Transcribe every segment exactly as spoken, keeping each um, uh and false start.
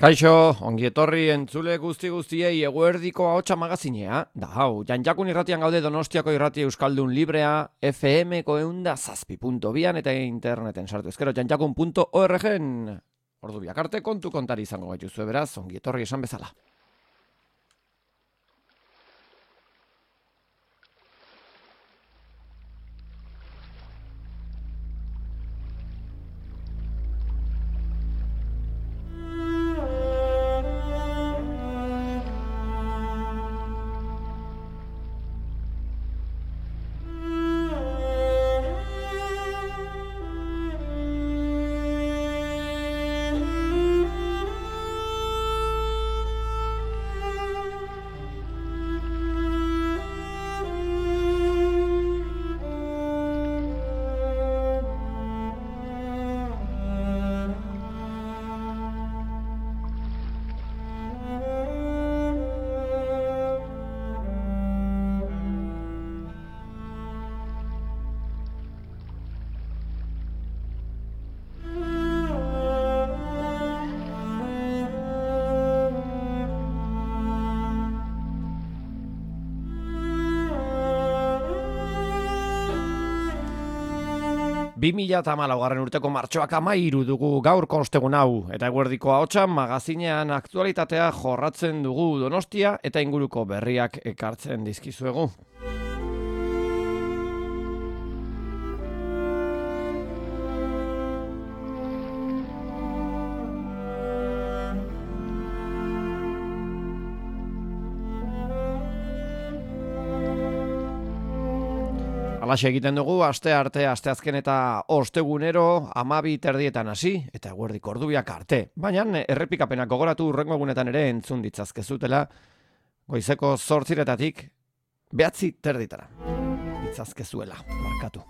Kaixo, ongi etorri entzule guzti guztiei eguerdiko ahotsa magazinea. Da hau, Janjakun irratian gaude Donostiako irrati euskaldun librea, F M-ko eunda zazpi punto bian eta interneten sartu ezkero janjakun punto org-en. Ordu biak arte kontu kontari izango gaituzue beraz, ongi etorri esan bezala. bi mila hamalaugarren urteko martxoak hamairu dugu gaurko ostegun hau, eta eguerdiko ahotsa magazinean aktualitatea jorratzen dugu Donostia eta inguruko berriak ekartzen dizkizuegu. Alaxe egiten dugu, aste arte, aste azken eta ostegunero hamabi terdietan hasi eta eguerdiko ordubiak arte. Baina errepikapenak gogoratu hurrengo egunetan ere entzun ditzazkezutela goizeko zortziretatik behatzi terditara. Ditzazkezuela, markatu.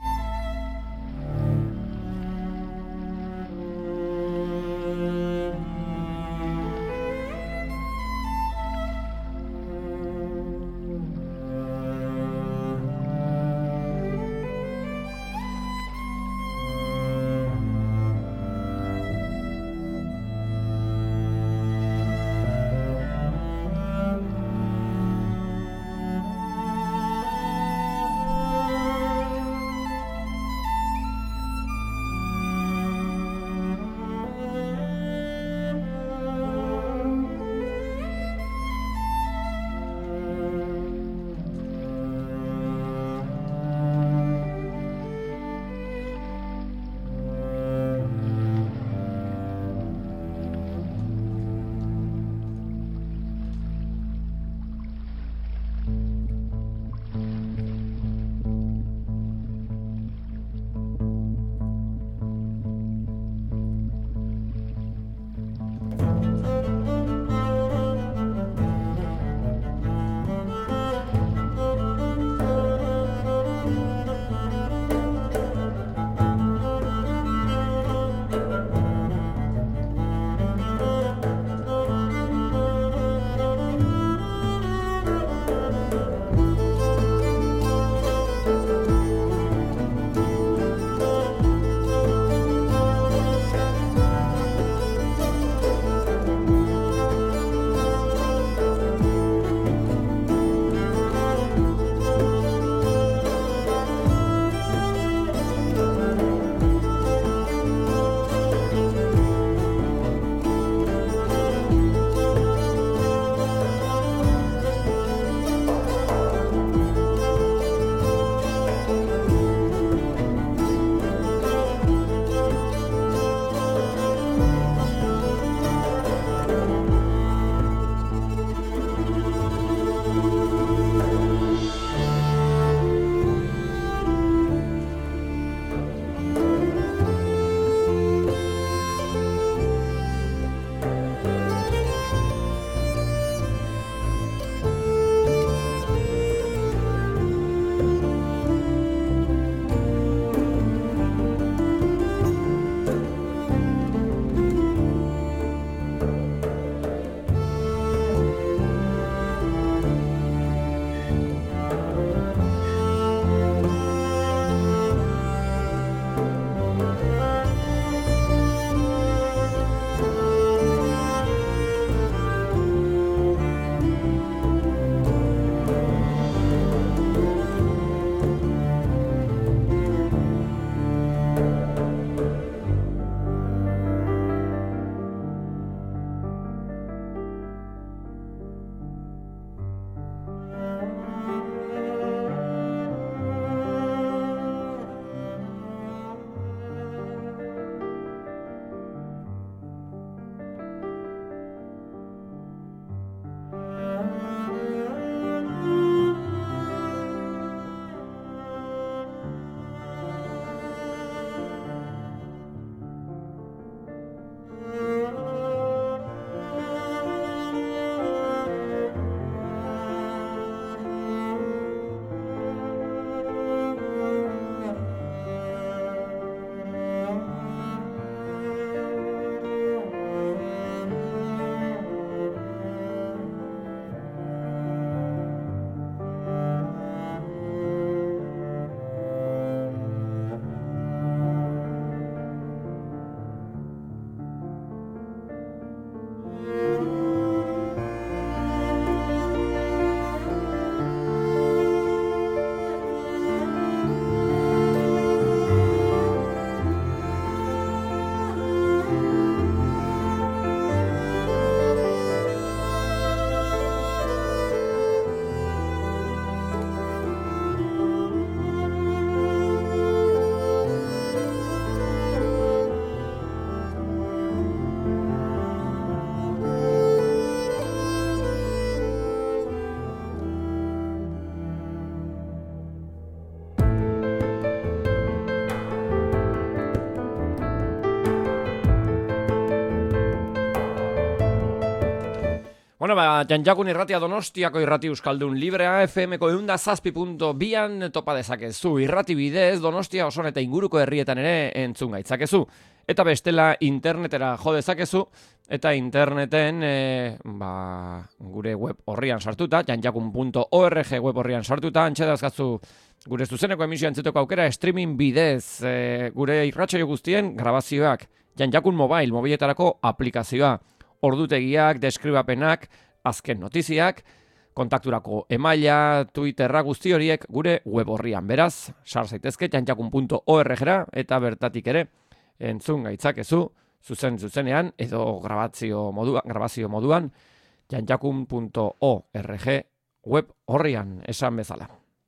Bueno, ba, Janjakun irratia Donostiako irrati euskaldun librea F M ko eunda zazpi puntu bian topa dezakezu. Irrati bidez Donostia oson eta inguruko herrietan ere entzun gaitzakezu. Eta bestela internetera jo dezakezu, eta interneten e, ba, gure web horrian sartuta, janjakun puntu org web horrian sartuta, antxe dazkatzu gure zuzeneko emisioa entzuteko aukera streaming bidez, e, gure irratsaio guztien grabazioak, Janjakun Mobile, mobiletarako aplikazioa, ordutegiak, deskribapenak, azken notiziak, kontakturako emaila, Twitterra guzti horiek gure web horrian. Beraz, sar zaitezke janjakun puntu org-ra eta bertatik ere entzun gaitzakezu, zuzen zuzenean edo grabazio moduan, grabazio moduan janjakun puntu org web horrian esan bezala.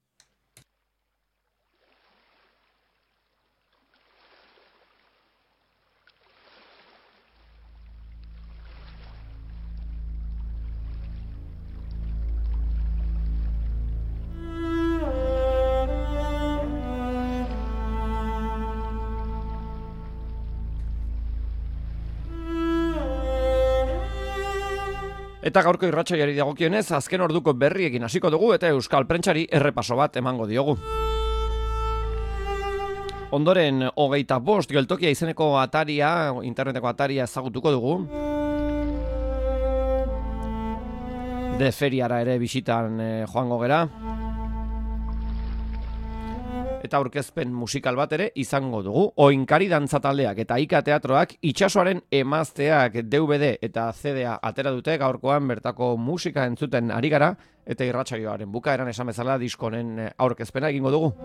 Eta gaurko irratsaiari dagokionez, azken orduko berriekin hasiko dugu eta euskal prentsari errepaso bat emango diogu. Ondoren, hogeita bost geltokia izeneko ataria, interneteko ataria ezagutuko dugu. De feriara ere bisitan eh, joango gera. Eta aurkezpen musikal bat ere izango dugu. Oinkari dantza taldeak eta Ika teatroak itsasoaren emazteak D V D eta C D-a atera dute gaurkoan bertako musika entzuten ari gara eta irratsaioaren bukaeran esan bezala diskonen aurkezpena egingo dugu.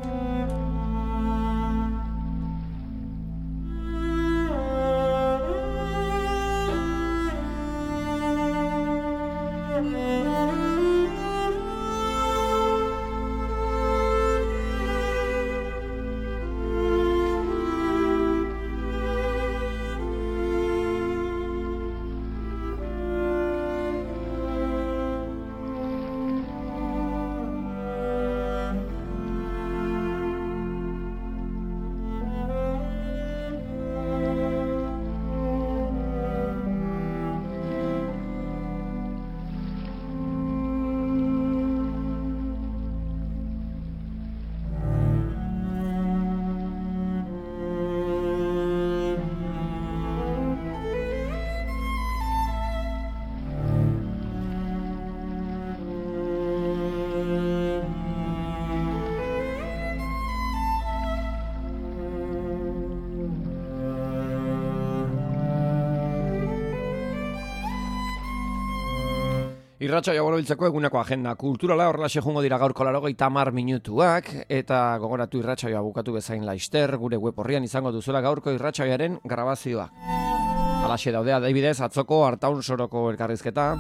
Irratsaio borobiltzeko eguneko agenda kulturala horrelaxe joango dira gaurko laurogeita hamar minutuak eta gogoratu irratsaioa bukatu bezain laister gure web horrian izango duzuela gaurko irratsaioaren grabazioa. Halaxe daude adibidez atzoko Artaun Soroko elkarrizketa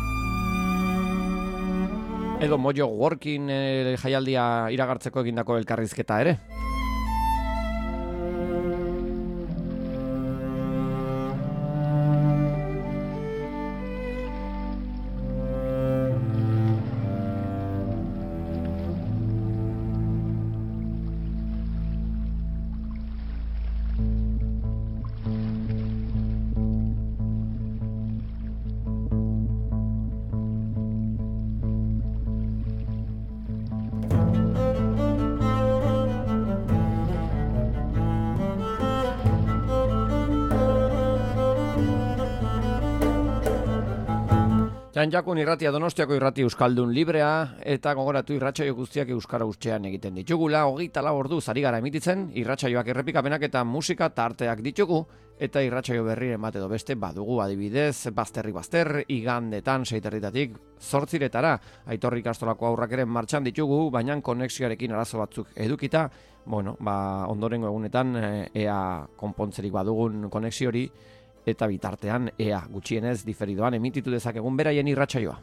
edo Mojo Working eh, jaialdia iragartzeko egindako elkarrizketa ere. Janjakun irratia Donostiako irrati euskaldun librea eta gogoratu irratsaio guztiak euskara hutsean egiten ditugula. Hogeita lau orduz ari gara emititzen, irratsaioak errepikapenak eta musika tarteak ditugu eta irratsaio berriren bat edo beste badugu adibidez bazterri bazter igandetan seiterritatik zortziretara. Aitor Ikastolako aurrak ere martxan ditugu, baina konexioarekin arazo batzuk edukita. Bueno, ba ondorengo egunetan ea konpontzerik badugun konexio hori. Eta bitartean ea gutxienez diferidoan emititu dezakegun beraien irratsaioa.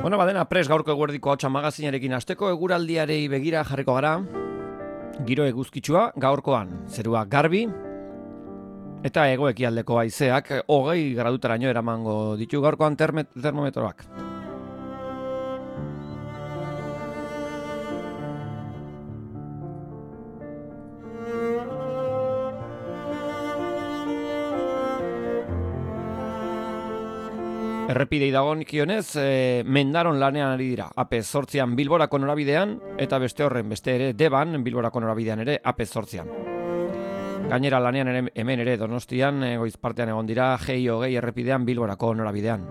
Bueno, badena pres gaurko eguerdiko hotsa magazinarekin hasteko eguraldiarei begira jarriko gara. Giro eguzkitsua gaurkoan, zerua garbi eta hego-ekialdeko haizeak hogei gradutaraino eramango ditu gaurkoan terme, termometroak. Errepidei dagokionez, e, mendaron lanean ari dira. A P zortzian Bilborako norabidean, eta beste horren beste ere Deban Bilborako norabidean ere A P zortzian. Gainera lanean ere, hemen ere Donostian, e, goiz partean egon dira, G I hogei errepidean Bilborako norabidean.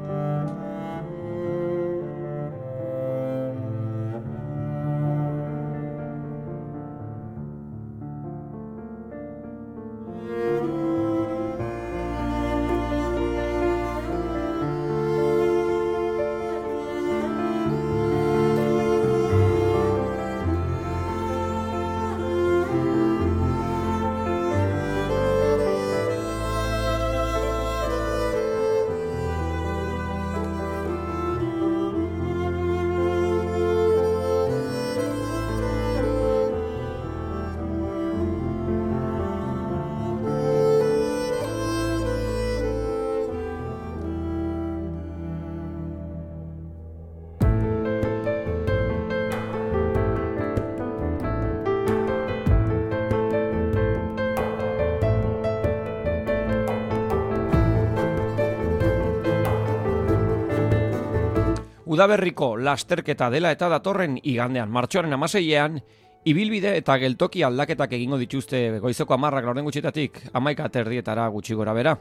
Udaberriko lasterketa dela eta datorren igandean, martxoaren hamaseian, ibilbide eta geltoki aldaketak egingo dituzte goizeko hamarrak laurden gutxitatik, hamaika terdietara gutxi gora bera.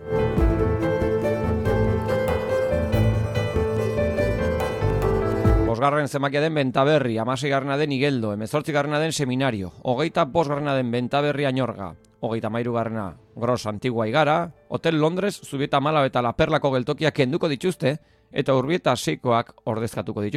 Bosgarren zemakia den Bentaberri, hamaseigarrena den Igeldo, hemezortzigarrena den Seminario, hogeita bosgarrena den Bentaberri Añorga, hogeita hamairugarrena Gros Antigua Igara, Hotel Londres, Zubieta Malaga eta La Perlako geltokiak kenduko dituzte, eta Urbieta seikoak ordezkatuko ditu.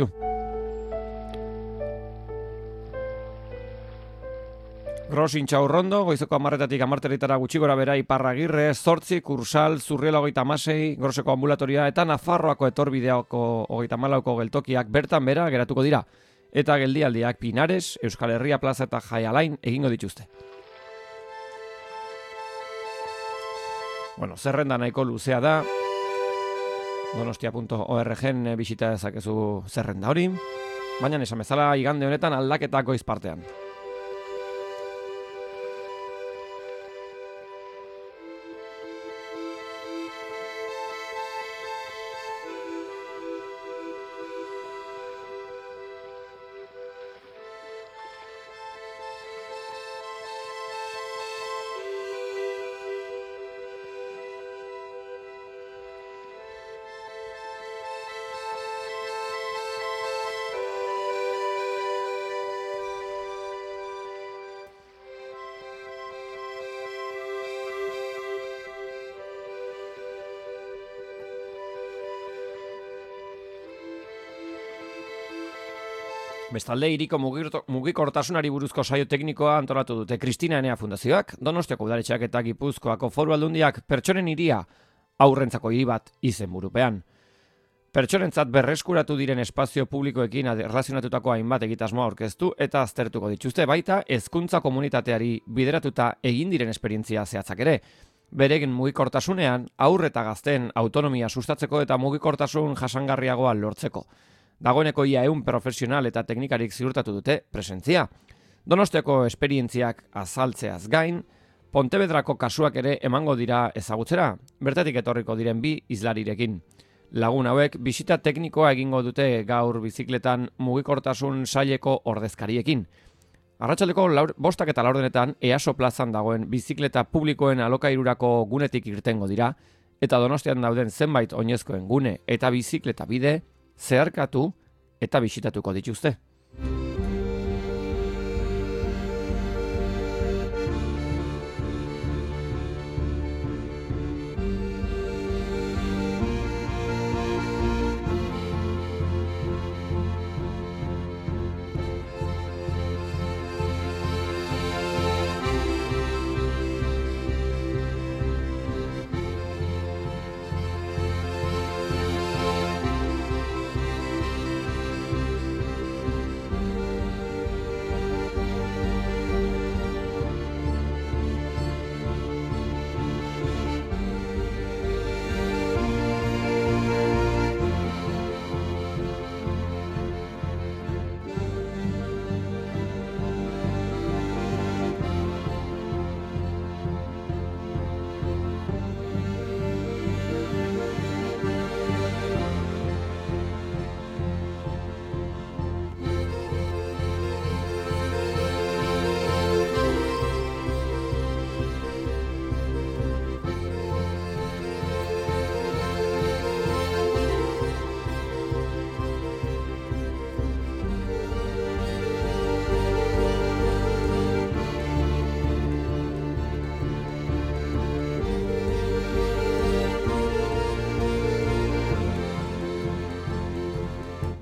Gros Intxaurrondo, goizeko hamarretatik hamarterritara gutxi gora bera Iparragirre, Zortzi, Kursal, Zurriela hogeita hamasei, Groseko ambulatoria eta Nafarroako etorbideako hogeita hamalauko geltokiak bertan bera geratuko dira. Eta geldialdiak Pinares, Euskal Herria Plaza eta Jaialain egingo dituzte. Bueno, zerrenda nahiko luzea da. donostia punto org-en bisita dezakezu zerrenda hori. Baina esan bezala igande honetan aldaketak goiz partean. Bestalde, hiriko mugikortasunari buruzko saio teknikoa antolatu dute Kristina Enea Fundazioak, Donostiako udaletxeak eta Gipuzkoako Foru Aldundiak pertsonen hiria aurrentzako hiri bat izenburupean. Pertsonentzat berreskuratu diren espazio publikoekin erlazionatutako hainbat egitasmoa aurkeztu eta aztertuko dituzte, baita hezkuntza komunitateari bideratuta egin diren esperientzia zehatzak ere. Beregen mugikortasunean aurre eta gazteen autonomia sustatzeko eta mugikortasun jasangarriagoa lortzeko. Dagoeneko ia ehun profesional eta teknikarik ziurtatu dute presentzia. Donostiako esperientziak azaltzeaz gain, Pontevedrako kasuak ere emango dira ezagutzera, bertatik etorriko diren bi islarirekin. Lagun hauek bisita teknikoa egingo dute gaur bizikletan mugikortasun saileko ordezkariekin. Arratsaldeko bostak eta laurdenetan EASO plazan dagoen bizikleta publikoen alokairurako gunetik irtengo dira, eta Donostian dauden zenbait oinezkoen gune eta bizikleta bide zeharkatu eta bisitatuko dituzte.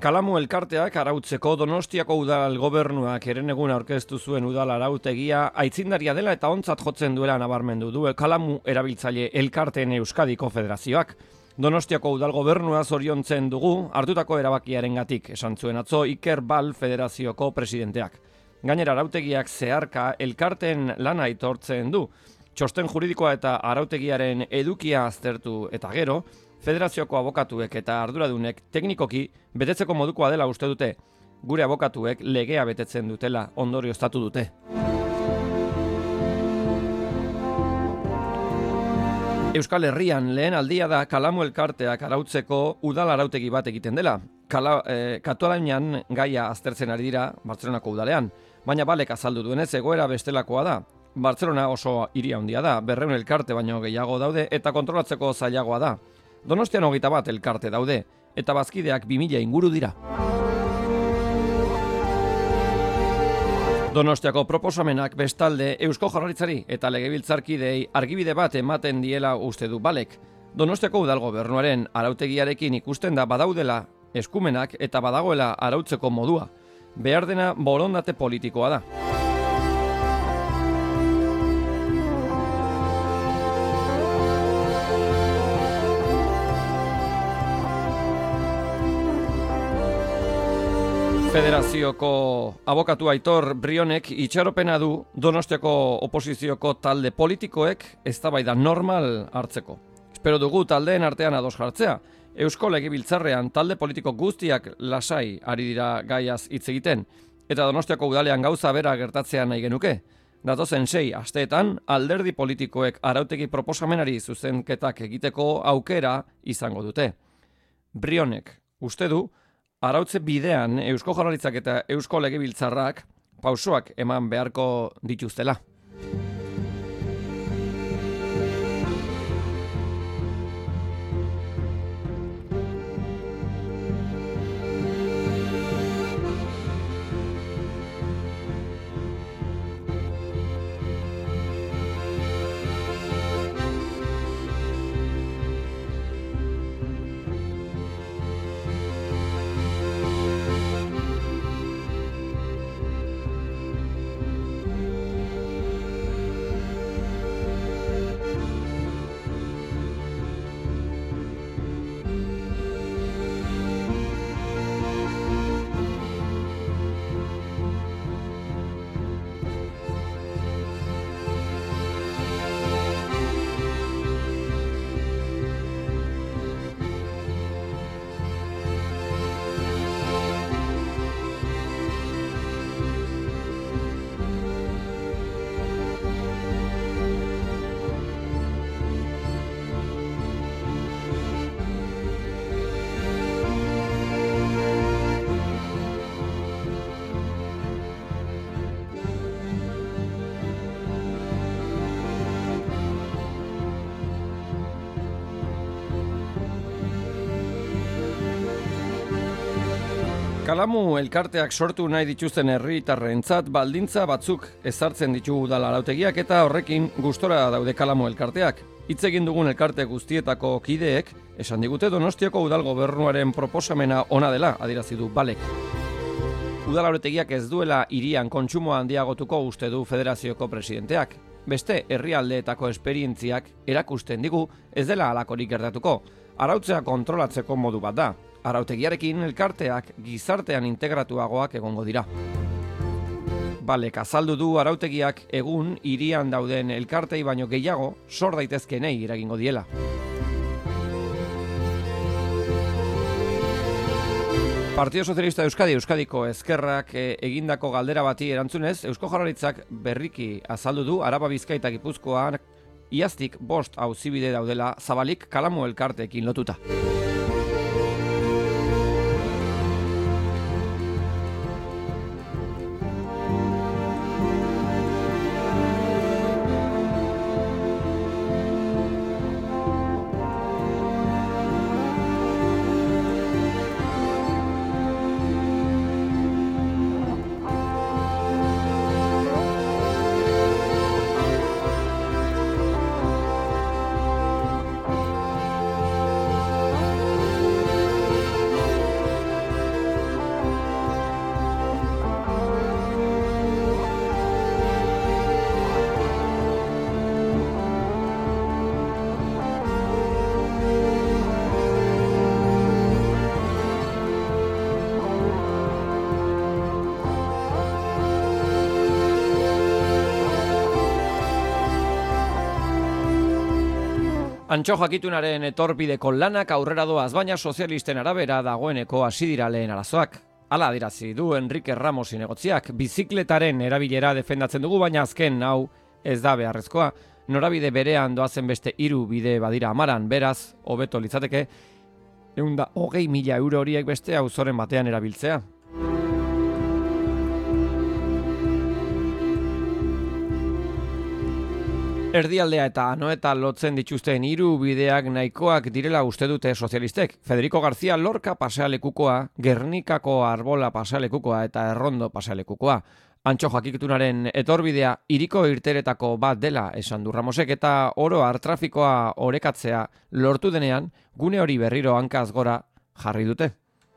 Kalamu elkarteak arautzeko Donostiako udal gobernuak herenegun aurkeztu zuen udal arautegia aitzindaria dela eta ontzat jotzen duela nabarmendu du Kalamu erabiltzaile elkarteen Euskadiko Federazioak. Donostiako udal gobernua zoriontzen dugu hartutako erabakiarengatik, esan zuen atzo Iker Bal Federazioko presidenteak. Gainera arautegiak zeharka elkarteen lana aitortzen du. Txosten juridikoa eta arautegiaren edukia aztertu eta gero, Federazioko abokatuek eta arduradunek teknikoki betetzeko modukoa dela uste dute. Gure abokatuek legea betetzen dutela ondorioztatu dute. Euskal Herrian lehen aldia da Kalamu elkarteak arautzeko udal arautegi bat egiten dela. Kala, eh, Katalunian gaia aztertzen ari dira Bartzelonako udalean, baina Balek azaldu duenez egoera bestelakoa da. Bartzelona oso hiri handia da, berrehun elkarte baino gehiago daude eta kontrolatzeko zailagoa da. Donostian hogeita bat elkarte daude, eta bazkideak bi mila inguru dira. Donostiako proposamenak bestalde Eusko Jaurlaritzari eta legebiltzarkideei argibide bat ematen diela uste du Balek. Donostiako udal gobernuaren arautegiarekin ikusten da badaudela eskumenak eta badagoela arautzeko modua. Behar dena borondate politikoa da. Federazioko abokatu Aitor Brionek itxaropena du Donostiako oposizioko talde politikoek eztabaida normal hartzeko. Espero dugu taldeen artean ados jartzea. Eusko Legebiltzarrean talde politiko guztiak lasai ari dira gaiaz hitz egiten, eta Donostiako udalean gauza bera gertatzea nahi genuke. Datozen sei asteetan alderdi politikoek arautegi proposamenari zuzenketak egiteko aukera izango dute. Brionek uste du arautze bidean Eusko Jaurlaritzak eta Eusko Legebiltzarrak pausoak eman beharko dituztela. Kalamu elkarteak sortu nahi dituzten herritarrentzat baldintza batzuk ezartzen ditu udal arautegiak eta horrekin gustora daude Kalamu elkarteak. Hitz egin dugun elkarte guztietako kideek esan digute Donostiako udal gobernuaren proposamena ona dela, adierazi du Balek. Udal arautegiak ez duela hirian kontsumoa handiagotuko uste du Federazioko presidenteak. Beste herrialdeetako esperientziak erakusten digu ez dela halakorik gertatuko. Arautzea kontrolatzeko modu bat da. Arautegiarekin elkarteak gizartean integratuagoak egongo dira. Balek azaldu du arautegiak egun hirian dauden elkartei baino gehiago sor daitezkenei eragingo diela. Partido Socialista de Euskadi, Euskadiko Ezkerrak egindako galdera bati erantzunez, Eusko Jaurlaritzak berriki azaldu du Araba Bizkaia eta Gipuzkoan iaztik bost auzibide daudela Zabalik Kalamu elkarteekin lotuta. Antxo jakitunaren etorbideko lanak aurrera doaz, baina sozialisten arabera dagoeneko hasi dira lehen arazoak. Hala adirazi du Enrique Ramos zinegotziak, bizikletaren erabilera defendatzen dugu, baina azken hau ez da beharrezkoa. Norabide berean doazen beste hiru bide badira amaran, beraz, hobeto litzateke, ehun eta hogei mila euro horiek beste auzoren batean erabiltzea. Erdialdea eta Anoeta lotzen dituzten hiru bideak nahikoak direla uste dute sozialistek. Federico García Lorca pasealekukoa, Gernikako Arbola pasealekukoa eta Errondo pasealekukoa. Antxo jakitunaren etorbidea hiriko irteretako bat dela esan du Ramosek, eta oro har trafikoa orekatzea lortu denean gune hori berriro hankaz gora jarri dute.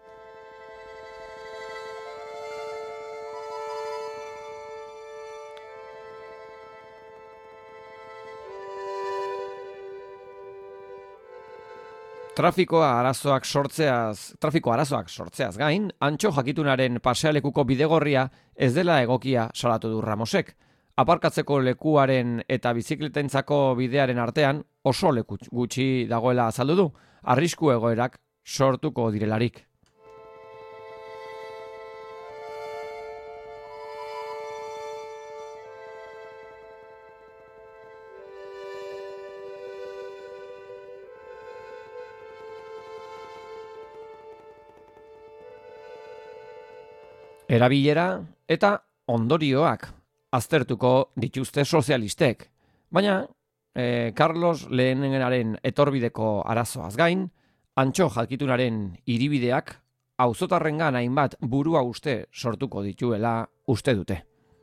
Trafikoa arazoak sortzeaz, trafiko arazoak sortzeaz gain, Antxo jakitunaren pasealekuko bidegorria ez dela egokia salatu du Ramosek. Aparkatzeko lekuaren eta bizikletentzako bidearen artean oso leku gutxi dagoela azaldu du, arrisku egoerak sortuko direlarik. Erabilera eta ondorioak aztertuko dituzte sozialistek. Baina, eh, Carlos Lehenenaren etorbideko arazoaz gain, Antxo jakitunaren hiribideak auzotarrengan hainbat burua uste sortuko dituela uste dute.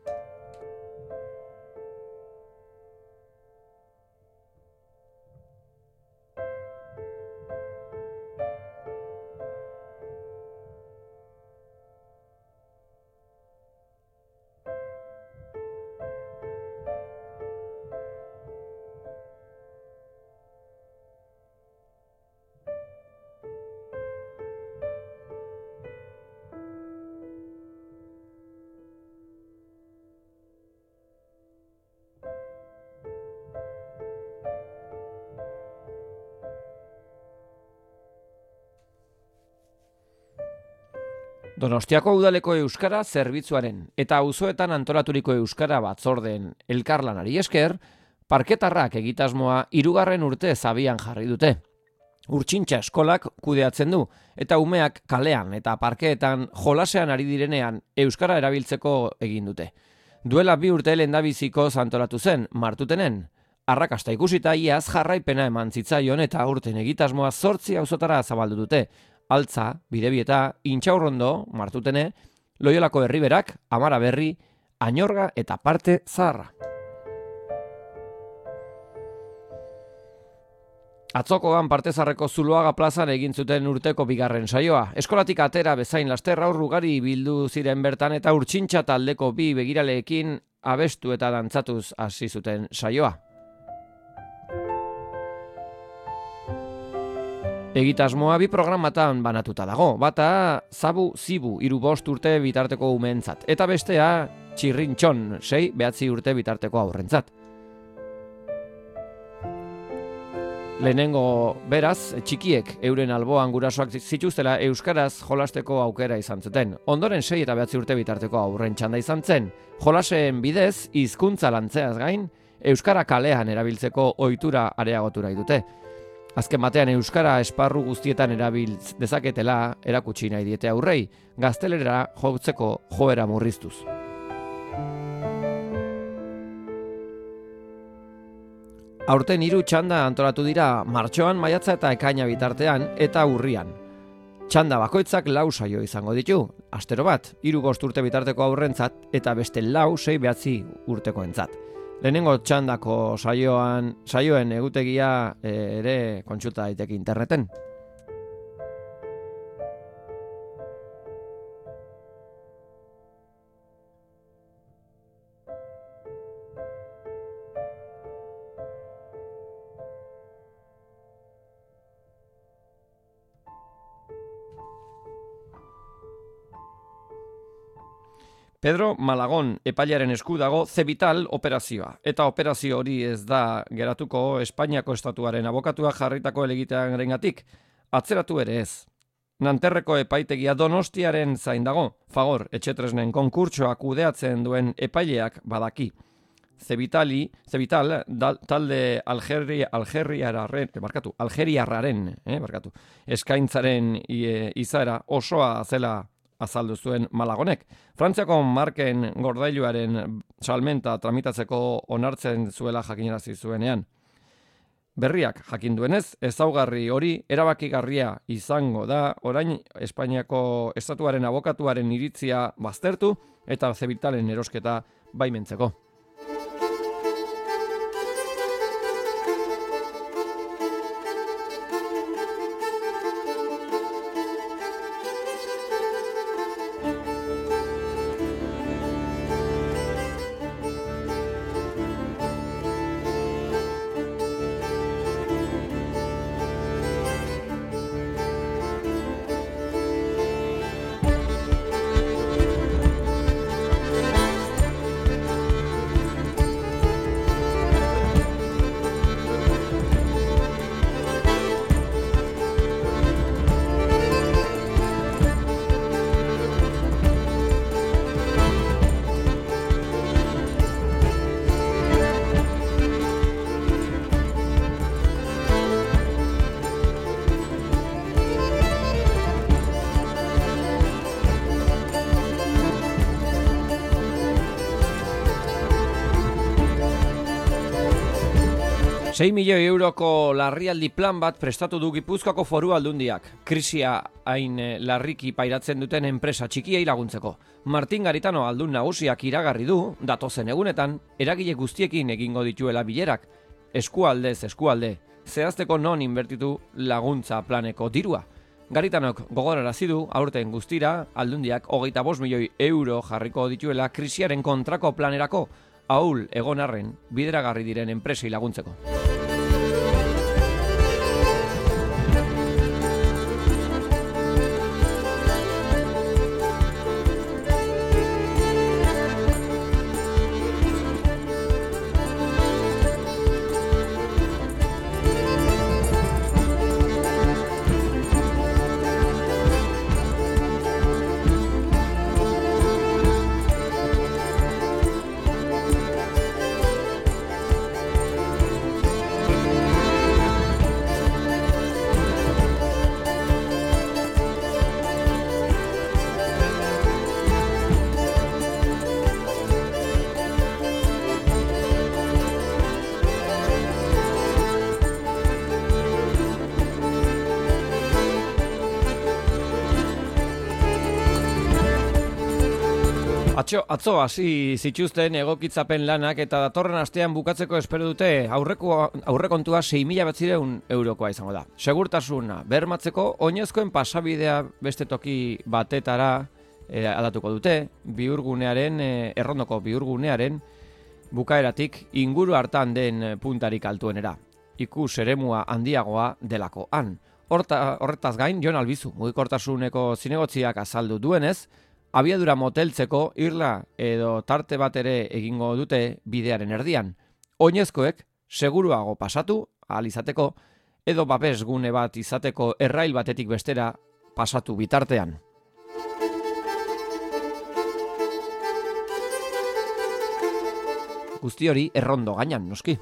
Donostiako udaleko euskara zerbitzuaren eta auzoetan antolaturiko euskara batzordeen elkarlanari esker, parketarrak egitasmoa hirugarren urte zabian jarri dute. Urtsintxa eskolak kudeatzen du, eta umeak kalean eta parkeetan jolasean ari direnean euskara erabiltzeko egin dute. Duela bi urte lehendabiziko antolatu zen, Martutenen. Arrakasta ikusita iaz jarraipena eman zitzaion eta aurten egitasmoa zortzi auzotara zabaldu dute. Altza, Bidebieta, Intxaurrondo, Martutene, Loiolako Herriberak, Amara Berri, Añorga eta Parte Zaharra. Atzokoan Parte Zaharreko Zuloaga plazan egin zuten urteko bigarren saioa. Eskolatik atera bezain laster aur ugari bildu ziren bertan eta urtsintxa taldeko bi begiraleekin abestu eta dantzatuz hasi zuten saioa. Egitasmoa bi programatan banatuta dago, bata Zabu Zibu hiru bost urte bitarteko umeentzat, eta bestea Txirrintxon sei behatzi urte bitarteko aurrentzat. Lehenengo beraz, txikiek euren alboan gurasoak zituztela euskaraz jolasteko aukera izan zuten. Ondoren sei eta behatzi urte bitarteko aurren txanda izan zen. Jolaseen bidez, hizkuntza lantzeaz gain, euskara kalean erabiltzeko ohitura areagotu nahi dute. Azken batean euskara esparru guztietan erabiltz dezaketela erakutsi nahi diete aurrei, gaztelera jotzeko joera murriztuz. Aurten hiru txanda antolatu dira martxoan, maiatza eta ekaina bitartean eta urrian. Txanda bakoitzak lau saio izango ditu, astero bat, hiru bost urte bitarteko aurrentzat eta beste lau sei behatzi urtekoentzat. Lehenengo txandako saioan, saioen egutegia ere kontsulta daiteke interneten. Pedro Malagon epailearen esku dago Zevital operazioa. Eta operazio hori ez da geratuko Espainiako estatuaren abokatua jarritako helegitearengatik. Atzeratu ere ez. Nanterreko epaitegia Donostiaren zain dago. Fagor, etxetresnen konkurtsoa kudeatzen duen epaileak badaki. Zevitali, Zevital, da, talde Algeria, Algeriararen, eh, barkatu, Algeriarraren, eh, barkatu, eskaintzaren e, izaera osoa zela azaldu zuen Malagonek. Frantziako marken gordailuaren salmenta tramitatzeko onartzen zuela jakinarazi zuenean. Berriak jakin duenez, ezaugarri hori erabakigarria izango da orain Espainiako estatuaren abokatuaren iritzia baztertu eta Zevitalen erosketa baimentzeko. sei milioi euroko larrialdi plan bat prestatu du Gipuzkoako Foru Aldundiak. Krisia hain larriki pairatzen duten enpresa txikiei laguntzeko. Martin Garitano aldun nagusiak iragarri du, datozen egunetan, eragile guztiekin egingo dituela bilerak. Eskualdez eskualde, zehazteko non inbertitu laguntza planeko dirua. Garitanok gogorarazi du aurten guztira Aldundiak hogeita bost milioi euro jarriko dituela krisiaren kontrako planerako, ahul egon arren bideragarri diren enpresei laguntzeko. Atzo, atzo hasi zituzten egokitzapen lanak eta datorren astean bukatzeko espero dute aurreko, aurrekontua sei mila bederatziehun eurokoa izango da. Segurtasuna bermatzeko oinezkoen pasabidea beste toki batetara e, aldatuko dute, bihurgunearen, e, errondoko bihurgunearen bukaeratik inguru hartan den puntarik altuenera. Ikus eremua handiagoa delako han. Horta, horretaz gain, Jon Albizu, mugikortasuneko zinegotziak azaldu duenez, abiadura moteltzeko irla edo tarte bat ere egingo dute bidearen erdian. Oinezkoek seguruago pasatu ahal izateko edo babes gune bat izateko errail batetik bestera pasatu bitartean. Guzti hori errondo gainan, noski.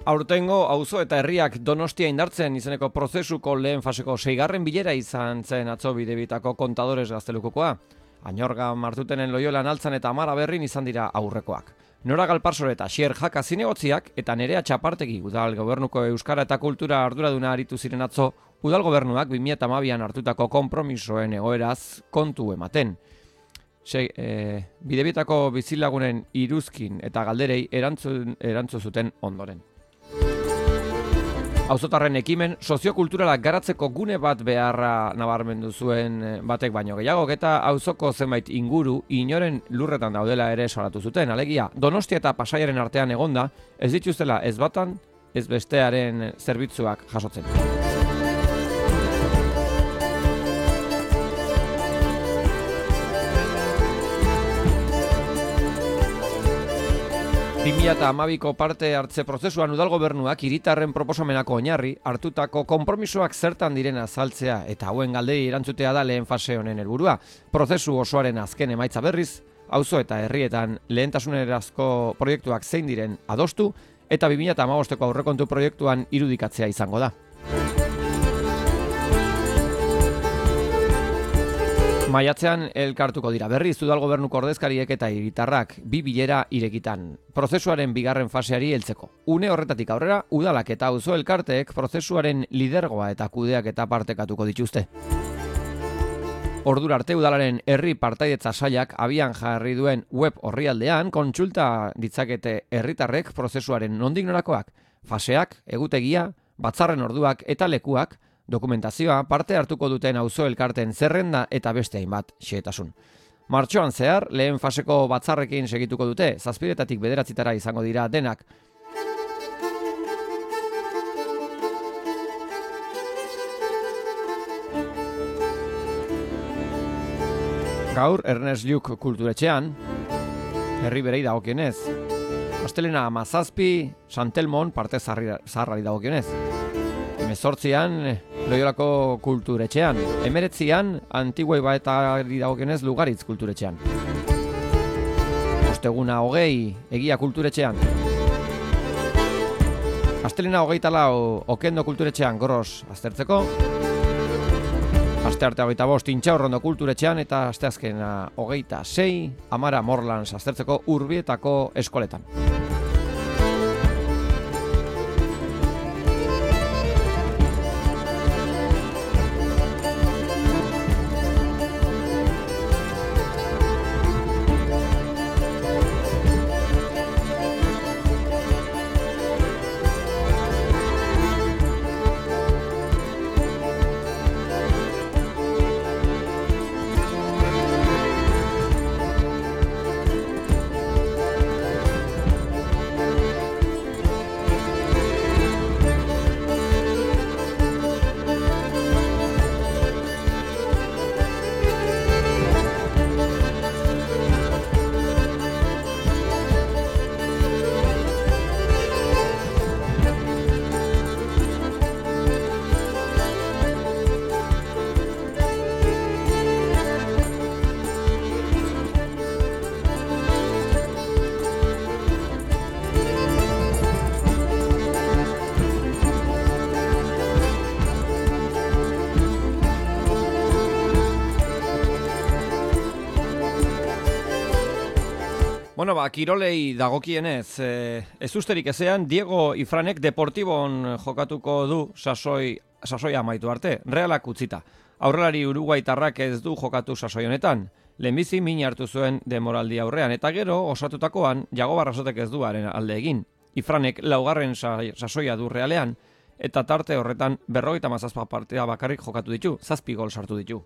Aurtengo auzo eta herriak Donostia indartzen izeneko prozesuko lehen faseko seigarren bilera izan zen atzo Bidebitako kontadores gaztelukokoa. Añorga Martutenen Loiolan Altzan eta Amara Berrin izan dira aurrekoak. Nora Galparsor eta Xier Jaka zinegotziak eta Nerea Txapartegi udal gobernuko euskara eta kultura arduraduna aritu ziren atzo, udal gobernuak bi mila hamabian hartutako konpromisoen egoeraz kontu ematen. Se, e, Bidebitako bizilagunen iruzkin eta galderei erantzun, erantzun zuten ondoren. Auzotarren ekimen soziokulturalak garatzeko gune bat beharra nabarmendu zuen batek baino gehiago, eta auzoko zenbait inguru inoren lurretan daudela ere salatu zuten. Alegia, Donostia eta Pasaiaren artean egonda, ez dituztela ez batan, ez bestearen zerbitzuak jasotzen. bi mila hamabiko parte hartze prozesuan udal gobernuak hiritarren proposamenako oinarri hartutako konpromisoak zertan diren azaltzea eta hauen galderi erantzutea da lehen fase honen helburua. Prozesu osoaren azken emaitza berriz, auzo eta herrietan lehentasunerazko proiektuak zein diren adostu eta bi mila hamabosteko aurrekontu proiektuan irudikatzea izango da. Maiatzean elkartuko dira berriz udal gobernuko ordezkariek eta hiritarrak bi bilera irekitan, prozesuaren bigarren faseari heltzeko. Une horretatik aurrera, udalak eta auzo elkarteek prozesuaren lidergoa eta kudeak eta partekatuko dituzte. Ordura arte udalaren herri partaidetza sailak abian jarri duen web orrialdean kontsulta ditzakete herritarrek prozesuaren nondik norakoak, faseak, egutegia, batzarren orduak eta lekuak, dokumentazioa, parte hartuko duten auzo elkarten zerrenda eta beste hainbat xehetasun. Martxoan zehar, lehen faseko batzarrekin segituko dute, zazpiretatik bederatzitara izango dira denak. Gaur, Ernest Lluch kulturetxean, herri berei dagokionez. Astelena hamazazpi, Santelmon parte zaharrari dagokionez. Hemezortzian, Loiolako kulturetxean. Hemeretzian, Antiguai baetari dagokionez Lugaritz kulturetxean. Osteguna hogei, Egia kulturetxean. Astelena hogeita lau, Okendo kulturetxean Gros aztertzeko. Astearte hogeita bost, Intxaurrondo kulturetxean eta asteazkena hogeita sei, Amara Morlans aztertzeko Urbietako eskoletan. Bueno, ba, kirolei dagokienez, eh, ez usterik ezean, Diego Ifranek Deportibon jokatuko du sasoi, sasoia amaitu arte, Realak utzita. Aurrelari uruguaitarrak ez du jokatu sasoi honetan, lehenbizi min hartu zuen demoraldi aurrean, eta gero osatutakoan Jago Barrasotek ez duaren alde egin. Ifranek laugarren sasoia du Realean, eta tarte horretan berrogeita hamazazpi partida bakarrik jokatu ditu, zazpi gol sartu ditu.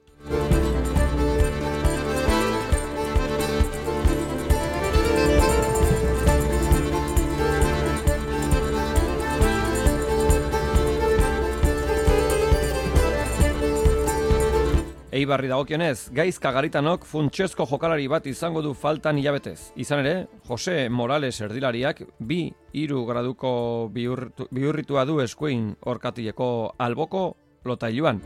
Eibarri dagokionez, Gaizka Garitanok funtsezko jokalari bat izango du faltan hilabetez. Izan ere, Jose Morales erdilariak bi hiru graduko bihurtu, bihurritua du eskuin orkatileko alboko lotailuan.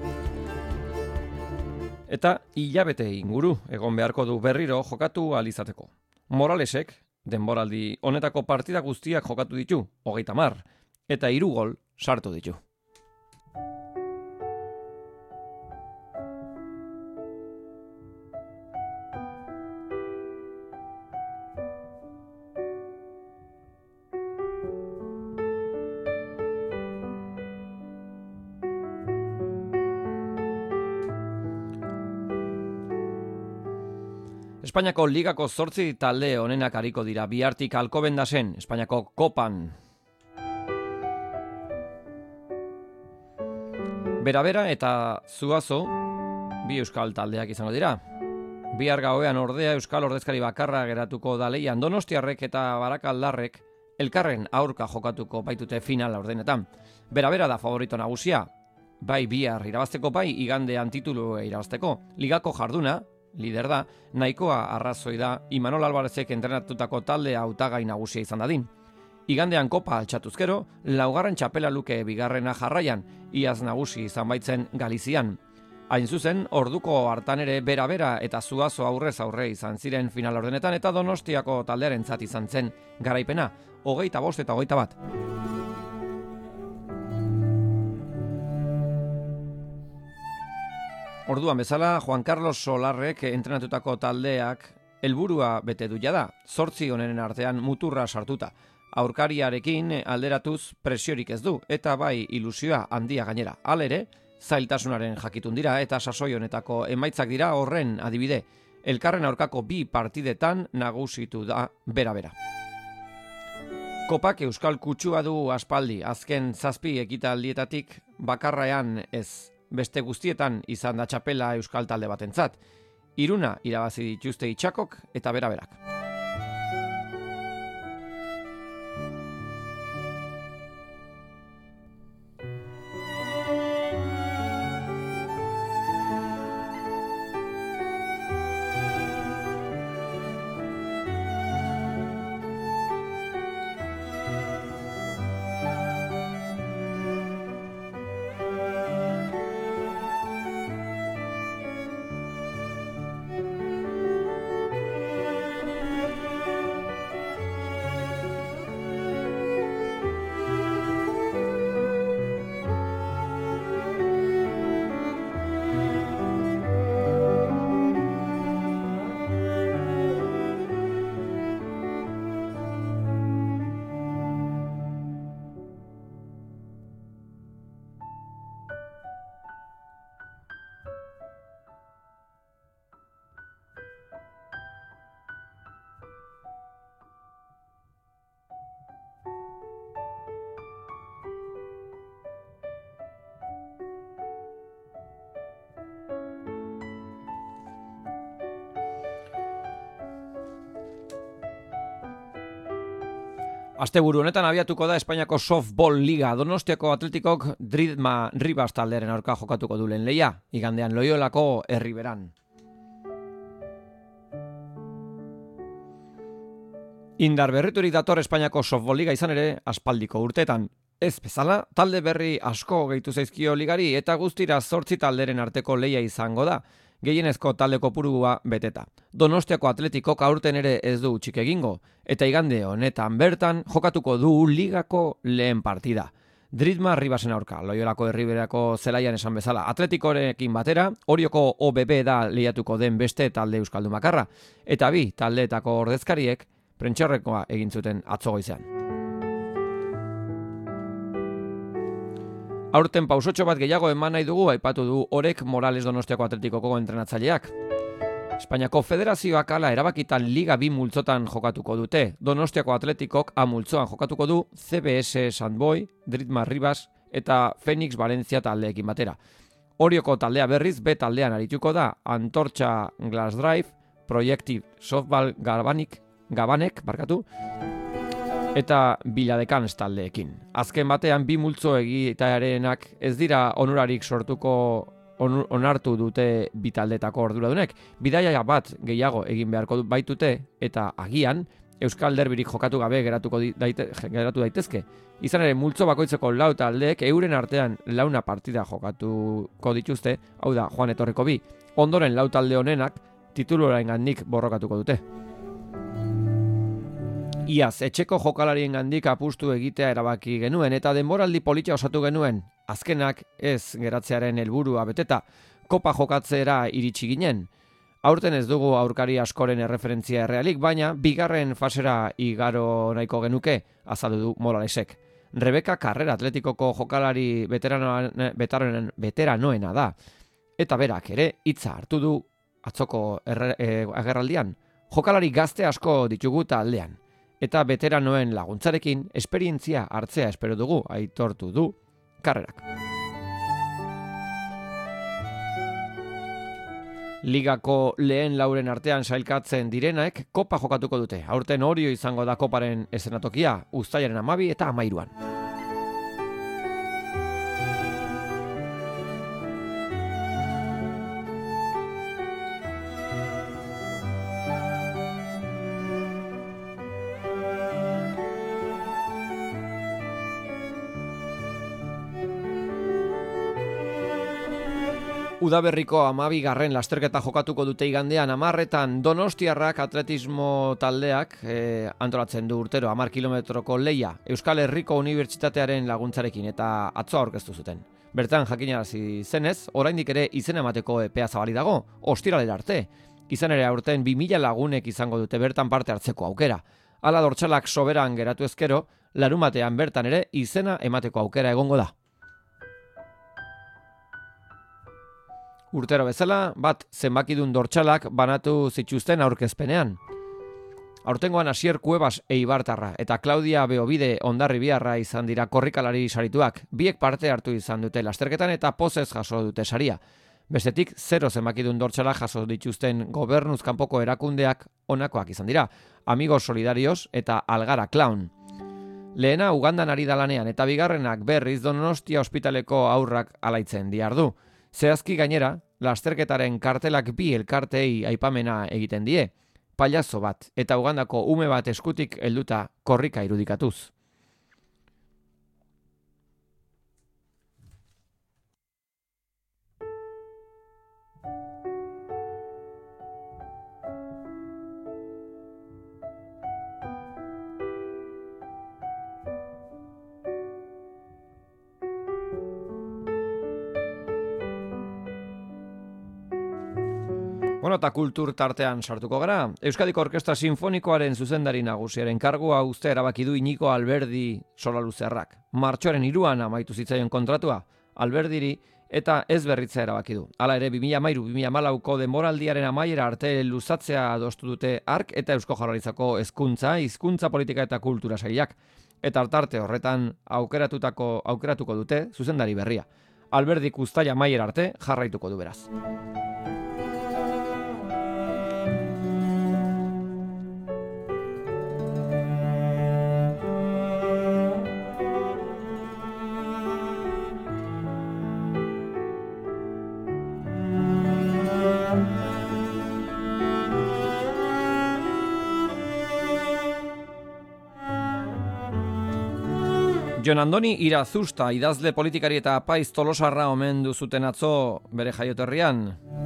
Eta hilabete inguru egon beharko du berriro jokatu ahal izateko. Moralesek denboraldi honetako partida guztiak jokatu ditu, hogeita hamar. eta hiru gol sartu ditu. Espainiako ligako zortzi talde honenak ariko dira bihartik Alcobendasen, Espainiako kopan. Bera-bera eta Zuazo bi euskal taldeak izango dira. Bihar gauean ordea euskal ordezkari bakarra geratuko da leian Donostiarrek eta Barakaldarrek elkarren aurka jokatuko baitute final laurdenetan. Bera-bera da favorito nagusia, bai bihar irabazteko bai igandean titulu irabazteko. Ligako jarduna, lider da, nahikoa arrazoi da Imanol Alvarezek entrenatutako taldea hautagai nagusia izan dadin. Igandean kopa altxatuzkero, laugarren txapela luke bigarrena jarraian, iaz nagusi izan baitzen Galizian. Hain zuzen, orduko hartan ere bera-bera eta Zuazo aurrez aurre izan ziren final ordenetan eta Donostiako taldearentzat izan zen garaipena, hogeita bost eta hogeita bat. Orduan bezala, Juan Carlos Solarrek entrenatutako taldeak helburua bete du jada, zortzi honenen artean muturra sartuta. Aurkariarekin alderatuz presiorik ez du, eta bai ilusioa handia gainera. Halere, zailtasunaren jakitun dira eta sasoi honetako emaitzak dira horren adibide. Elkarren aurkako bi partidetan nagusitu da bera-bera. Kopak euskal kutsua du aspaldi, azken zazpi ekitaldietatik bakarraean ez. Beste guztietan izan da txapela euskal talde batentzat. Iruna irabazi dituzte Itxakok eta bera-berak. Asteburu honetan abiatuko da Espainiako softball liga. Donostiako Atletikok Dridma Ribas taldearen aurka jokatuko du lehen lehia, igandean Loiolako Erriberan. Indar berriturik dator Espainiako softball liga izan ere aspaldiko urteetan. Ez bezala, talde berri asko gehitu zaizkio ligari eta guztira zortzi talderen arteko lehia izango da. Gehienezko talde kopurua beteta. Donostiako Atletikok aurten ere ez du utzik egingo, eta igande honetan bertan jokatuko du ligako lehen partida. Dridma Ribasen aurka, Loiolako Erriberako zelaian esan bezala. Atletikorekin batera, Orioko O B B da lehiatuko den beste talde euskaldun bakarra, eta bi taldeetako ordezkariek prentxaurrekoa egin zuten atzo goizean. Aurten pausotxo bat gehiago eman nahi dugu, aipatu du Orek Morales Donostiako Atletikoko entrenatzaileak. Espainiako Federazioak hala erabakitan Liga bi multzotan jokatuko dute. Donostiako Atletikok A multzoan jokatuko du C B S Sandboy, Dridma Ribas eta Phoenix Valencia taldeekin batera. Orioko taldea berriz B taldean arituko da Antortxa Glass Drive, Projective Softball Gabanik, Gabanek, barkatu, eta Viladecans taldeekin. Azken batean bi multzo egitearenak ez dira onurarik sortuko onartu dute bi taldetako arduradunek. Bidaia bat gehiago egin beharko baitute eta agian Euskal Derbirik jokatu gabe geratuko daite, geratu daitezke. Izan ere multzo bakoitzeko lau taldeek euren artean launa partida jokatuko dituzte, hau da joan etorriko bi. Ondoren lau talde honenak tituluarengandik borrokatuko dute. Iaz, etxeko jokalarien gandik apustu egitea erabaki genuen eta denboraldi politxa osatu genuen. Azkenak ez geratzearen helburua beteta, kopa jokatzera iritsi ginen. Aurten ez dugu aurkari askoren erreferentzia errealik, baina bigarren fasera igaro nahiko genuke, azaldu du Moralesek. Rebeka Karrera Atletikoko jokalari veteranoen, veteranoena da. Eta berak ere hitza hartu du atzoko erre, e, agerraldian. Jokalari gazte asko ditugu taldean. Eta veteranoen laguntzarekin esperientzia hartzea espero dugu, aitortu du Karrerak. Ligako lehen lauren artean sailkatzen direnak kopa jokatuko dute. Aurten Orio izango da koparen eszenatokia, uztailaren hamabi eta hamairuan. Udaberriko hamabigarren lasterketa jokatuko dute igandean hamarretan Donostiarrak atletismo taldeak e, antolatzen du urtero hamar kilometroko leia Euskal Herriko Unibertsitatearen laguntzarekin eta atzo aurkeztu zuten. Bertan jakinarazi zenez, oraindik ere izena emateko epea zabali dago, ostiralera arte. Izan ere aurten bi mila lagunek izango dute bertan parte hartzeko aukera. Hala dortsalak soberan geratu ezkero, larumatean bertan ere izena emateko aukera egongo da. Urtero bezala, bat zenbakidun dortsalak banatu zituzten aurkezpenean. Aurtengoan Asier Cuevas Eibartarra eta Claudia Beobide Hondarribiarra izan dira korrikalari sarituak. Biek parte hartu izan dute lasterketan eta pozez jaso dute saria. Bestetik, zero zenbakidun dortsalak jaso dituzten gobernuz kanpoko erakundeak honakoak izan dira. Amigos Solidarios eta Algara Clown. Lehena Ugandan ari da lanean eta bigarrenak berriz Donostia ospitaleko haurrak alaitzen diardu. Zehazki gainera, lasterketaren kartelak bi elkartei aipamena egiten die, pailazo bat eta Ugandako ume bat eskutik helduta korrika irudikatuz. Bueno, eta kultur tartean sartuko gara. Euskadiko Orkestra Sinfonikoaren zuzendari nagusiaren kargua uztea erabaki du Iñigo Alberdi Solaluzerrak. Martxoaren hiruan amaitu zitzaion kontratua Alberdiri eta ez berritzea erabaki du. Hala ere, bi mila hamairu bi mila hamalauko denboraldiaren amaiera arte luzatzea adostu dute Ark eta Eusko Jaurlaritzako hezkuntza, hizkuntza politika eta kultura sailak. Eta tarte horretan aukeratutako aukeratuko dute zuzendari berria. Alberdik uztaila amaiera arte jarraituko du beraz. Jon Andoni Irazusta, idazle politikari eta apaiz Tolosarra omendu zuten atzo bere jaioterrian.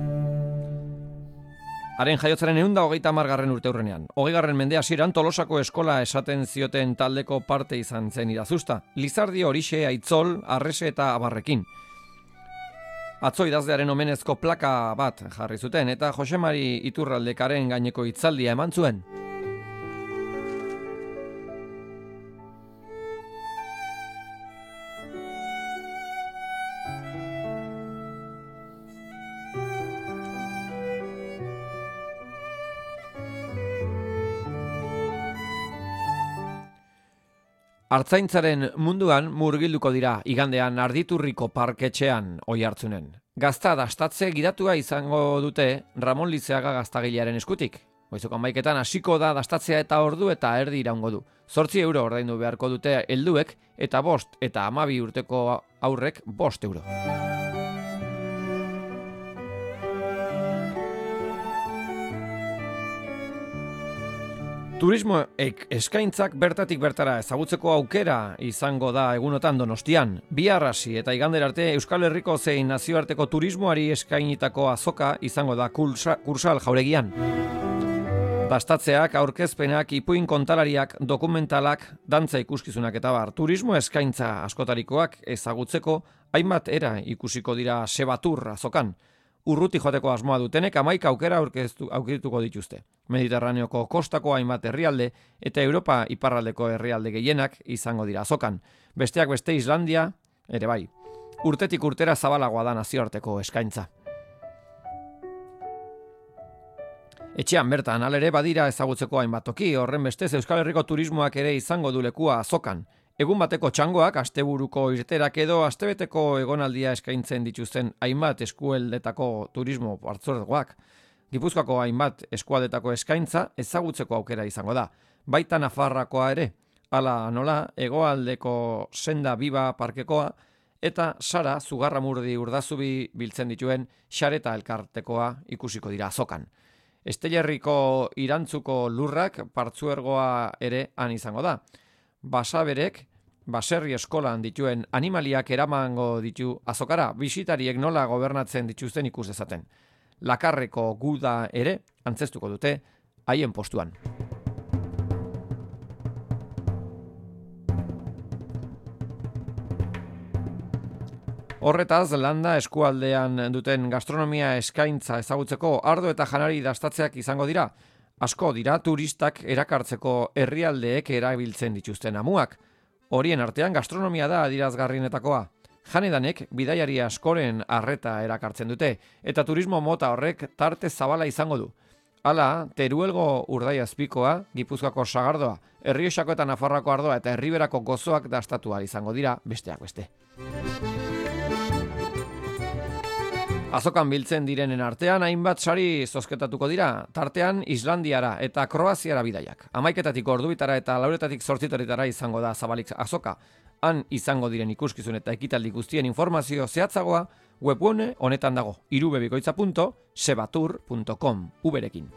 Haren jaiotzaren ehun eta hogeita hamargarren urteurrenean. Hogeigarren mende hasieran Tolosako eskola esaten zioten taldeko parte izan zen Irazusta. Lizardi, Horixe, Aitzol, Arrese eta Abarrekin. Atzo idazlearen omenezko plaka bat jarri zuten eta Josemari Iturraldekaren gaineko hitzaldia eman zuen. Artzaintzaren munduan murgilduko dira igandean Arditurriko parketxean Oiartzunen. Gazta dastatze gidatua izango dute Ramon Lizeaga gaztagilearen eskutik. Goizeko hamaiketan hasiko da dastatzea eta ordu eta erdi iraungo du. Zortzi euro ordaindu beharko dute helduek eta bost eta hamabi urteko aurrek bost euro. Turismo eskaintzak bertatik bertara ezagutzeko aukera izango da egunotan Donostian. Bihar hasi eta igandera arte Euskal Herriko zein nazioarteko turismoari eskainitako azoka izango da Kursal Jauregian. Dastatzeak, aurkezpenak, ipuin kontalariak, dokumentalak, dantza ikuskizunak eta bar, turismo eskaintza askotarikoak ezagutzeko hainbat era ikusiko dira Sebatur azokan. Urruti joateko asmoa dutenek hamaika aukera aurkeztu aukirituko dituzte. Mediterraneoko kostako hainbat herrialde eta Europa iparraldeko herrialde gehienak izango dira azokan. Besteak beste Islandia ere bai. Urtetik urtera zabalagoa da nazioarteko eskaintza. Etxean bertan alere badira ezagutzeko hainbat toki, horren bestez Euskal Herriko turismoak ere izango du lekua azokan. Egun bateko txangoak, asteburuko irteerak edo astebeteko egonaldia eskaintzen dituzten hainbat eskualdetako turismo batzordeak. Gipuzkoako hainbat eskualdetako eskaintza ezagutzeko aukera izango da. Baita Nafarrakoa ere, hala nola hegoaldeko senda biba parkekoa eta Sara Zugarramurdi Urdazubi biltzen dituen Xareta elkartekoa ikusiko dira azokan. Estellerriko irantzuko lurrak partzuergoa ere han izango da. Basaberek, baserri eskolan dituen animaliak eramango ditu azokara, bisitariek nola gobernatzen dituzten ikus dezaten. Lakarreko guda ere antzestuko dute haien postuan. Horretaz, landa eskualdean duten gastronomia eskaintza ezagutzeko ardo eta janari dastatzeak izango dira. Asko dira turistak erakartzeko herrialdeek erabiltzen dituzten amuak. Horien artean gastronomia da adirazgarrienetakoa. Janedanek bidaiari askoren arreta erakartzen dute, eta turismo mota horrek tarte zabala izango du. Hala, Teruelgo Urdaiazpikoa, Gipuzkoako sagardoa, Errioxako eta Nafarroako ardoa eta Herriberako gozoak dastatua izango dira besteak beste. Azokan biltzen direnen artean hainbat sari zozketatuko dira, tartean Islandiara eta Kroaziara bidaiak. Hamaiketatik ordubitara eta lauretatik zortzitaritara izango da zabalik azoka. Han izango diren ikuskizun eta ekitaldi guztien informazio zehatzagoa webgune honetan dago, irubebikoitza punto sebatur punto com uberekin.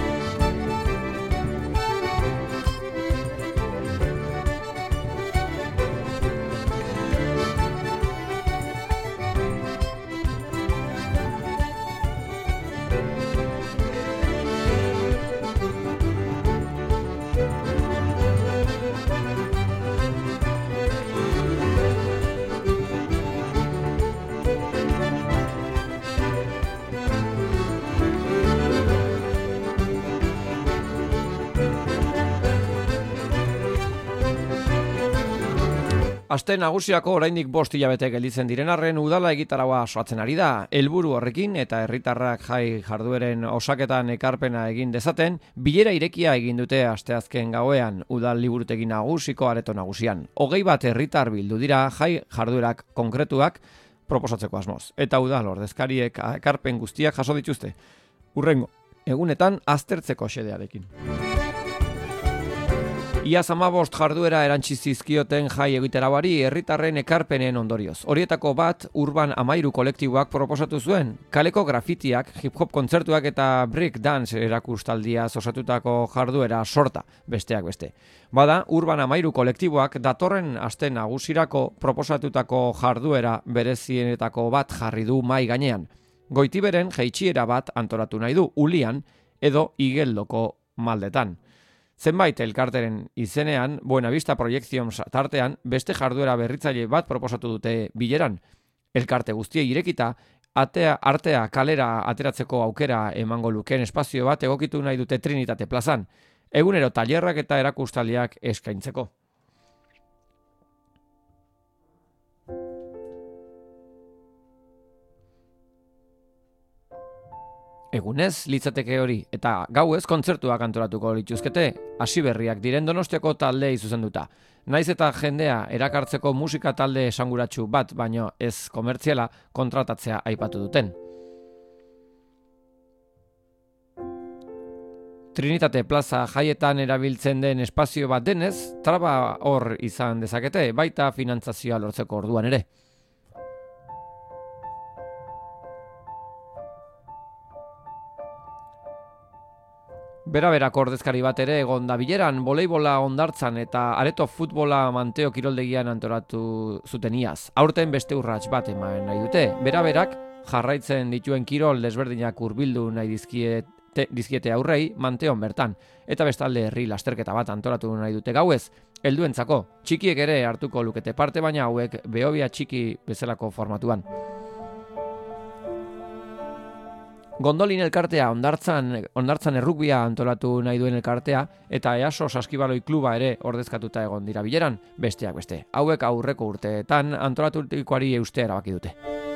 Aste nagusiako oraindik bost hilabete gelditzen diren arren udala egitaraua soatzen ari da. Helburu horrekin eta herritarrak jai jardueren osaketan ekarpena egin dezaten, bilera irekia egin dute asteazken gauean udal liburutegi nagusiko areto nagusian. Hogei bat herritar bildu dira jai jarduerak konkretuak proposatzeko asmoz. Eta udal ordezkariek ekarpen guztiak jaso dituzte. Hurrengo egunetan aztertzeko xedearekin. Iaz hamabost jarduera erantsi zizkioten jai egiterauari herritarren ekarpenen ondorioz. Horietako bat Urban Amairu kolektiboak proposatu zuen. Kaleko grafitiak, hip-hop kontzertuak eta break dance erakustaldia osatutako jarduera sorta, besteak beste. Bada, Urban Amairu kolektiboak datorren aste nagusirako proposatutako jarduera berezienetako bat jarri du mai gainean. Goitiberen jaitsiera bat antolatu nahi du Ulian edo Igeldoko maldetan. Zenbait elkarteren izenean, Buenavista Projections tartean, beste jarduera berritzaile bat proposatu dute bileran. Elkarte guztiei irekita, atea, artea kalera ateratzeko aukera emango lukeen espazio bat egokitu nahi dute Trinitate plazan. Egunero tailerrak eta erakustaliak eskaintzeko. Egunez litzateke hori, eta gauez kontzertuak antolatuko lituzkete, hasi berriak diren Donostiako taldei zuzenduta. Naiz eta jendea erakartzeko musika talde esanguratsu bat, baino ez komertziala kontratatzea aipatu duten. Trinitate plaza jaietan erabiltzen den espazio bat denez, traba hor izan dezakete, baita finantzazioa lortzeko orduan ere. Bera-berako ordezkari bat ere egon da bileran, voleibola ondartzan eta areto futbola Manteo kiroldegian antolatu zuten iaz. Aurten beste urrats bat eman nahi dute. Bera-berak jarraitzen dituen kirol desberdinak hurbildu nahi dizkiete dizkiete, dizkiete aurrei Manteon bertan. Eta bestalde herri lasterketa bat antolatu nahi dute gauez, helduentzako. Txikiek ere hartuko lukete parte, baina hauek behobia txiki bezalako formatuan. Gondolin elkartea, ondartzan, ondartzan errukbia antolatu nahi duen elkartea, eta Easo Saskibaloi kluba ere ordezkatuta egon dira bileran, besteak beste. Hauek aurreko urteetan antolatutikoari eustea erabaki dute.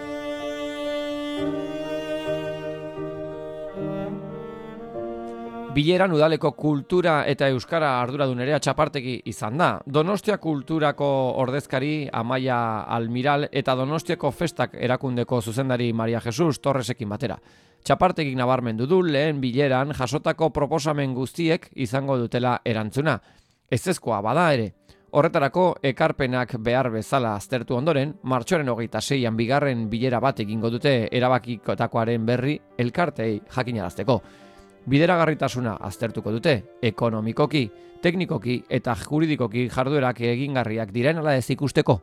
Bileran udaleko kultura eta euskara arduradun ere txapartegi izan da. Donostia kulturako ordezkari Amaia Almiral eta Donostiako festak erakundeko zuzendari Maria Jesus Torresekin batera. Txapartegik nabarmendu du lehen bileran jasotako proposamen guztiek izango dutela erantzuna. Ezezkoa bada ere. Horretarako ekarpenak behar bezala aztertu ondoren, martxoaren hogeita seian bigarren bilera bat egingo dute erabakikotakoaren berri elkartei jakinarazteko. Bideragarritasuna aztertuko dute, ekonomikoki, teknikoki eta juridikoki jarduerak egingarriak diren ala ez ikusteko.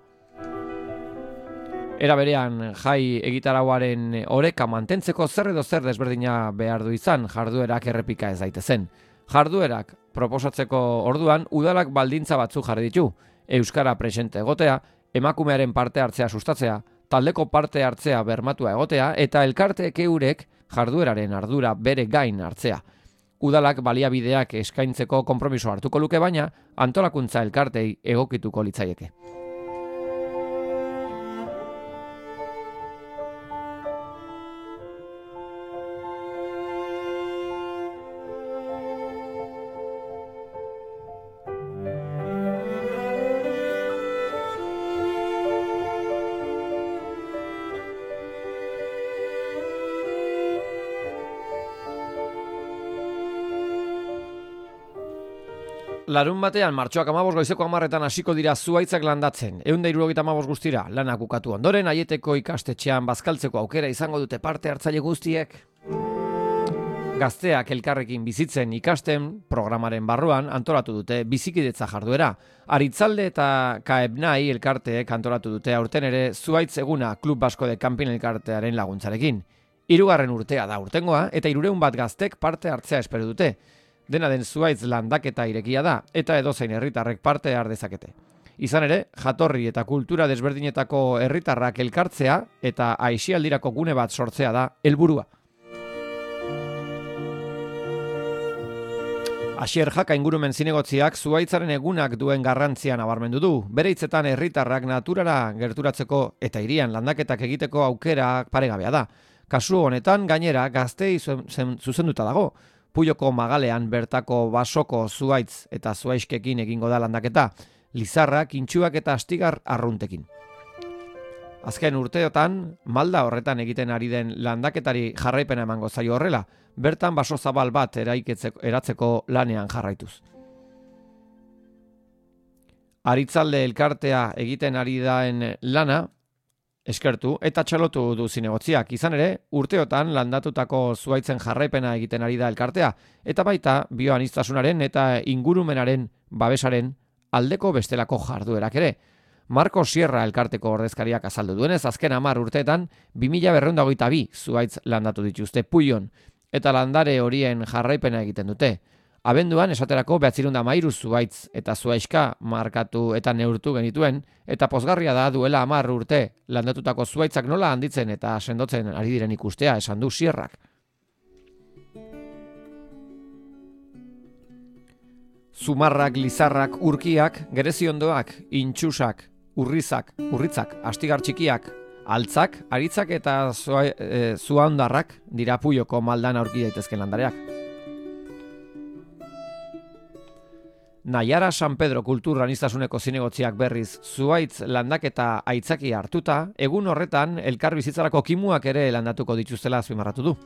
Era berean, jai egitarauaren oreka mantentzeko zer edo zer desberdina behar du izan jarduerak errepika ez daitezen. Jarduerak proposatzeko orduan udalak baldintza batzu jarri ditu, euskara presente egotea, emakumearen parte hartzea sustatzea, taldeko parte hartzea bermatua egotea eta elkarteek eurek jardueraren ardura bere gain hartzea. Udalak baliabideak eskaintzeko konpromiso hartuko luke, baina antolakuntza elkartei egokituko litzaieke. Larun batean, martxoak amabos goizeko amarretan hasiko dira zuhaitzak landatzen. Ehun eta hirurogeita hamabost guztira, lanak ukatu ondoren, Aieteko ikastetxean bazkaltzeko aukera izango dute parte hartzaile guztiek. Gazteak elkarrekin bizitzen ikasten programaren barruan antolatu dute bizikidetza jarduera. Aritzalde eta Kaebnai elkarteek antolatu dute aurten ere zuhaitz eguna Klub Basko de Camping elkartearen laguntzarekin. Hirugarren urtea da urtengoa eta hirurehun bat gaztek parte hartzea espero dute. Dena den zuhaitz landaketa irekia da, eta edozein herritarrek parte har dezakete. Izan ere, jatorri eta kultura desberdinetako herritarrak elkartzea eta aisialdirako gune bat sortzea da helburua. Asier Jaka ingurumen zinegotziak zuhaitzaren egunak duen garrantzia nabarmendu du. Bere hitzetan herritarrak naturara gerturatzeko eta hirian landaketak egiteko aukera paregabea da. Kasu honetan gainera gaztei zuzenduta dago. Puyoko magalean bertako basoko zuhaitz eta zuhaizkekin egingo da landaketa, lizarrak, intxuak eta astigar arruntekin. Azken urteotan, malda horretan egiten ari den landaketari jarraipena emango zaio horrela, bertan baso zabal bat eratzeko lanean jarraituz. Aritzalde elkartea egiten ari daen lana, eskertu eta txalotu du zinegotziak. Izan ere, urteotan landatutako zuhaitzen jarraipena egiten ari da elkartea, eta baita bioaniztasunaren eta ingurumenaren babesaren aldeko bestelako jarduerak ere. Marko Sierra elkarteko ordezkariak azaldu duenez, azken hamar urteetan, bi mila berrehun eta hogeita bi zuhaitz landatu dituzte Puion, eta landare horien jarraipena egiten dute. Abenduan esaterako behatzirun da mairu zuhaitz eta zuhaizka markatu eta neurtu genituen, eta pozgarria da duela hamar urte landatutako zuhaitzak nola handitzen eta sendotzen ari diren ikustea, esan du Sierrak. Zumarrak, lizarrak, urkiak, gereziondoak, intxusak, urrizak, urritzak, astigar txikiak, altzak, aritzak eta zuhaundarrak e, dira Puyoko maldan aurki daitezken landareak. Naiara San Pedro kultur aniztasuneko zinegotziak berriz zuhaitz landaketa aitzaki hartuta, egun horretan elkar bizitzarako kimuak ere landatuko dituztela azpimarratu du.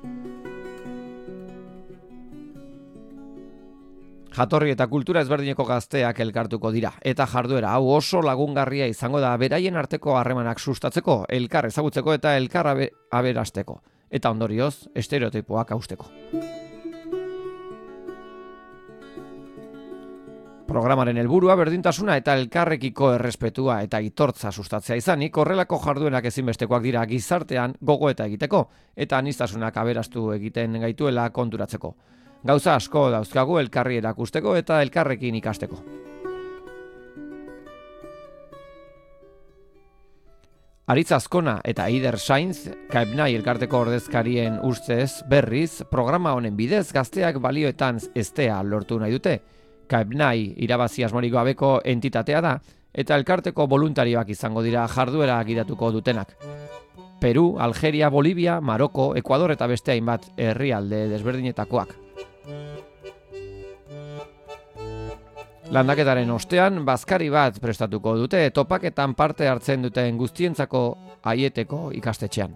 Jatorri eta kultura ezberdineko gazteak elkartuko dira, eta jarduera hau oso lagungarria izango da beraien arteko harremanak sustatzeko, elkar ezagutzeko eta elkar aberasteko, eta ondorioz estereotipoak hausteko. Programaren helburua berdintasuna eta elkarrekiko errespetua eta aitortza sustatzea izanik, horrelako jarduerak ezinbestekoak dira gizartean gogoeta egiteko eta aniztasunak aberastu egiten gaituela konturatzeko. Gauza asko dauzkagu elkarri erakusteko eta elkarrekin ikasteko. Aritz Azkona eta Eider Sainz, Kaepnai elkarteko ordezkarien ustez berriz, programa honen bidez gazteak balioetan eztea lortu nahi dute. Kaepnai irabazi asmorik gabeko entitatea da eta elkarteko voluntarioak izango dira jarduera gidatuko dutenak. Peru, Algeria, Bolivia, Maroko, Ekuador eta beste hainbat herrialde desberdinetakoak. Landaketaren ostean, bazkari bat prestatuko dute topaketan parte hartzen duten guztientzako Aieteko ikastetxean.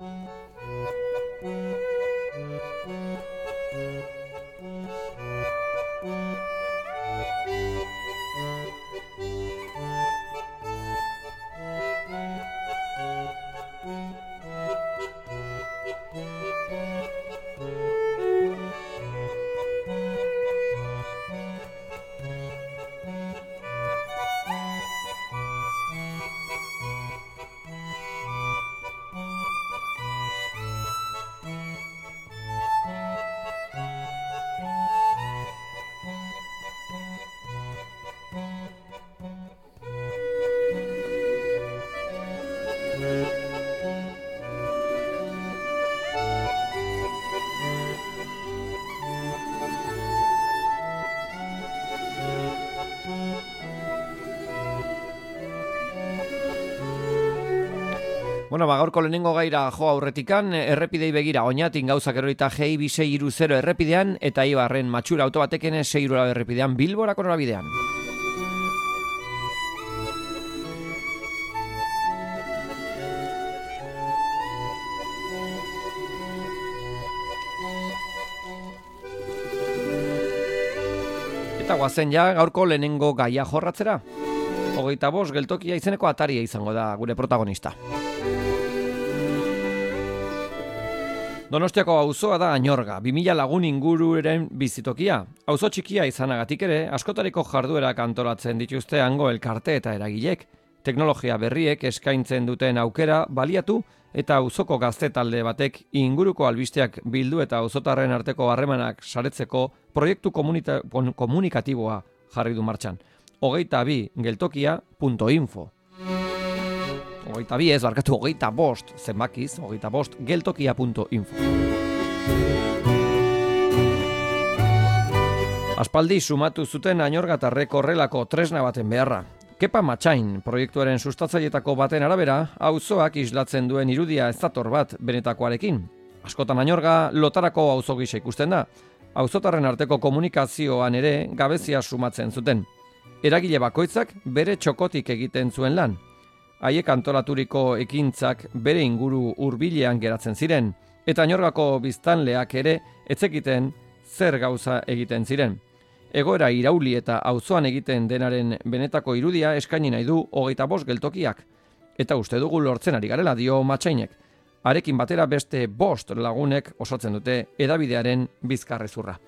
Bueno, ba, gaurko lehenengo gaira jo aurretikan, errepidei begira, Oñatin gauzak erorita G I bi sei hiru zero errepidean eta Ibarren matxura autobateken sei hiru lau errepidean Bilborako norabidean. Eta guazen ja gaurko lehenengo gaia jorratzera. Hogeita bost geltokia izeneko ataria izango da gure protagonista. Donostiako auzoa da Añorga, bi mila lagun ingururen bizitokia. Auzo txikia izanagatik ere, askotariko jarduerak antolatzen dituzte hango elkarte eta eragilek. Teknologia berriek eskaintzen duten aukera baliatu eta auzoko gazte talde batek inguruko albisteak bildu eta auzotarren arteko harremanak saretzeko proiektu komunita- komunikatiboa jarri du martxan. Hogeita bi geltokia punto info. Hogeita bi ez, barkatu, hogeita bost, zenbakiz, hogeita bost, geltokia punto info. Aspaldi sumatu zuten Añorgatarrek horrelako tresna baten beharra. Kepa Matxain proiektuaren sustatzailetako baten arabera, auzoak islatzen duen irudia ez dator bat benetakoarekin. Askotan Añorga lotarako auzo gisa ikusten da. Auzotarren arteko komunikazioan ere gabezia sumatzen zuten. Eragile bakoitzak bere txokotik egiten zuen lan. Haiek antolaturiko ekintzak bere inguru hurbilean geratzen ziren, eta Añorgako biztanleak ere etzekiten zer gauza egiten ziren. Egoera irauli eta auzoan egiten denaren benetako irudia eskaini nahi du hogeita bost geltokiak. Eta uste dugu lortzen ari garela dio Matxainek. Arekin batera beste bost lagunek osatzen dute hedabidearen bizkarrezurra.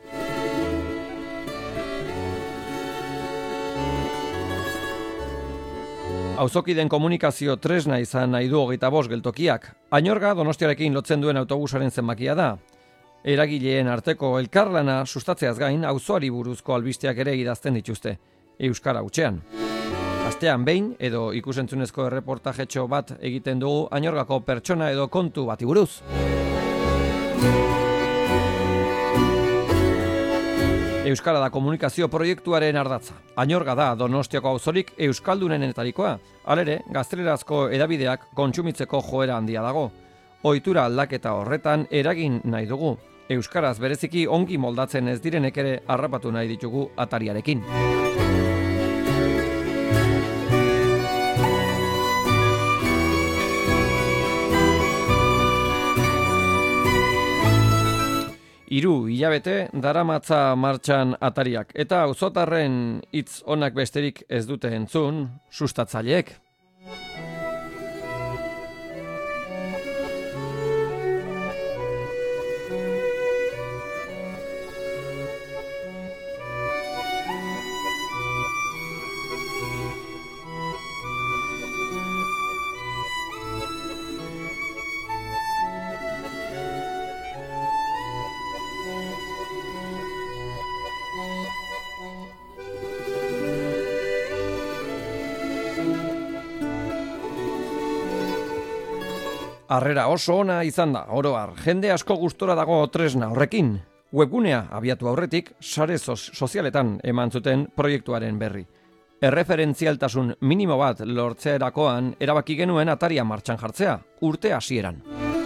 Auzokiden komunikazio tresna izan nahi du hogeita bost geltokiak. Añorga Donostiarekin lotzen duen autobusaren zenbakia da. Eragileen arteko elkarlana sustatzeaz gain auzoari buruzko albisteak ere idazten dituzte, euskara hutsean. Astean behin edo ikusentzunezko erreportajetxo bat egiten dugu Añorgako pertsona edo kontu bati buruz. Euskara da komunikazio proiektuaren ardatza. Añorga da Donostiako auzorik euskaldunenetarikoa. Halere, gaztelerazko hedabideak kontsumitzeko joera handia dago. Ohitura aldaketa horretan eragin nahi dugu. Euskaraz bereziki ongi moldatzen ez direnek ere harrapatu nahi ditugu atariarekin. Hiru hilabete daramatza martxan atariak eta auzotarren hitz onak besterik ez dute entzun sustatzaileek. Harrera oso ona izan da, oro har, jende asko gustora dago tresna horrekin. Webgunea abiatu aurretik, sare sozialetan eman zuten proiektuaren berri. Erreferentzialtasun minimo bat lortzeerakoan erabaki genuen Ataria martxan jartzea, urte hasieran.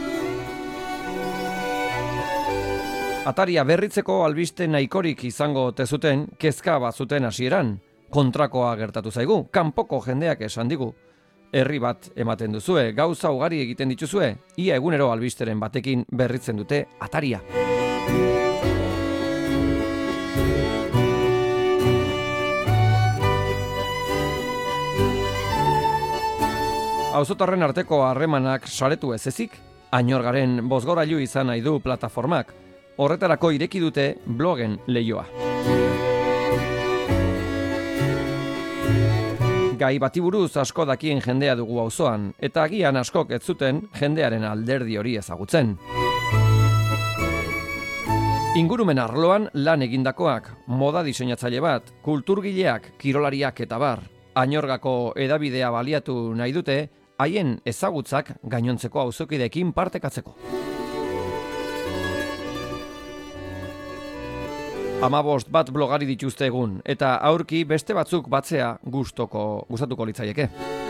Ataria berritzeko albiste nahikorik izango tezuten kezka bat zuten hasieran. Kontrakoa gertatu zaigu, kanpoko jendeak esan digu. Herri bat ematen duzue, gauza ugari egiten dituzue, ia egunero albisteren batekin berritzen dute Ataria. Auzotarren arteko harremanak saretu ez ezik, Ainorgaren bozgorailu izan nahi du plataformak. Horretarako ireki dute blogen leioa. Gai bati buruz asko dakien jendea dugu auzoan, eta agian askok ez zuten jendearen alderdi hori ezagutzen. Ingurumen arloan lan egindakoak, moda diseinatzaile bat, kulturgileak, kirolariak eta bar, Ainorgako edabidea baliatu nahi dute, haien ezagutzak gainontzeko auzokideekin partekatzeko. Hamabost bat blogari dituzte egun, eta aurki beste batzuk batzea gustoko, gustatuko litzaieke.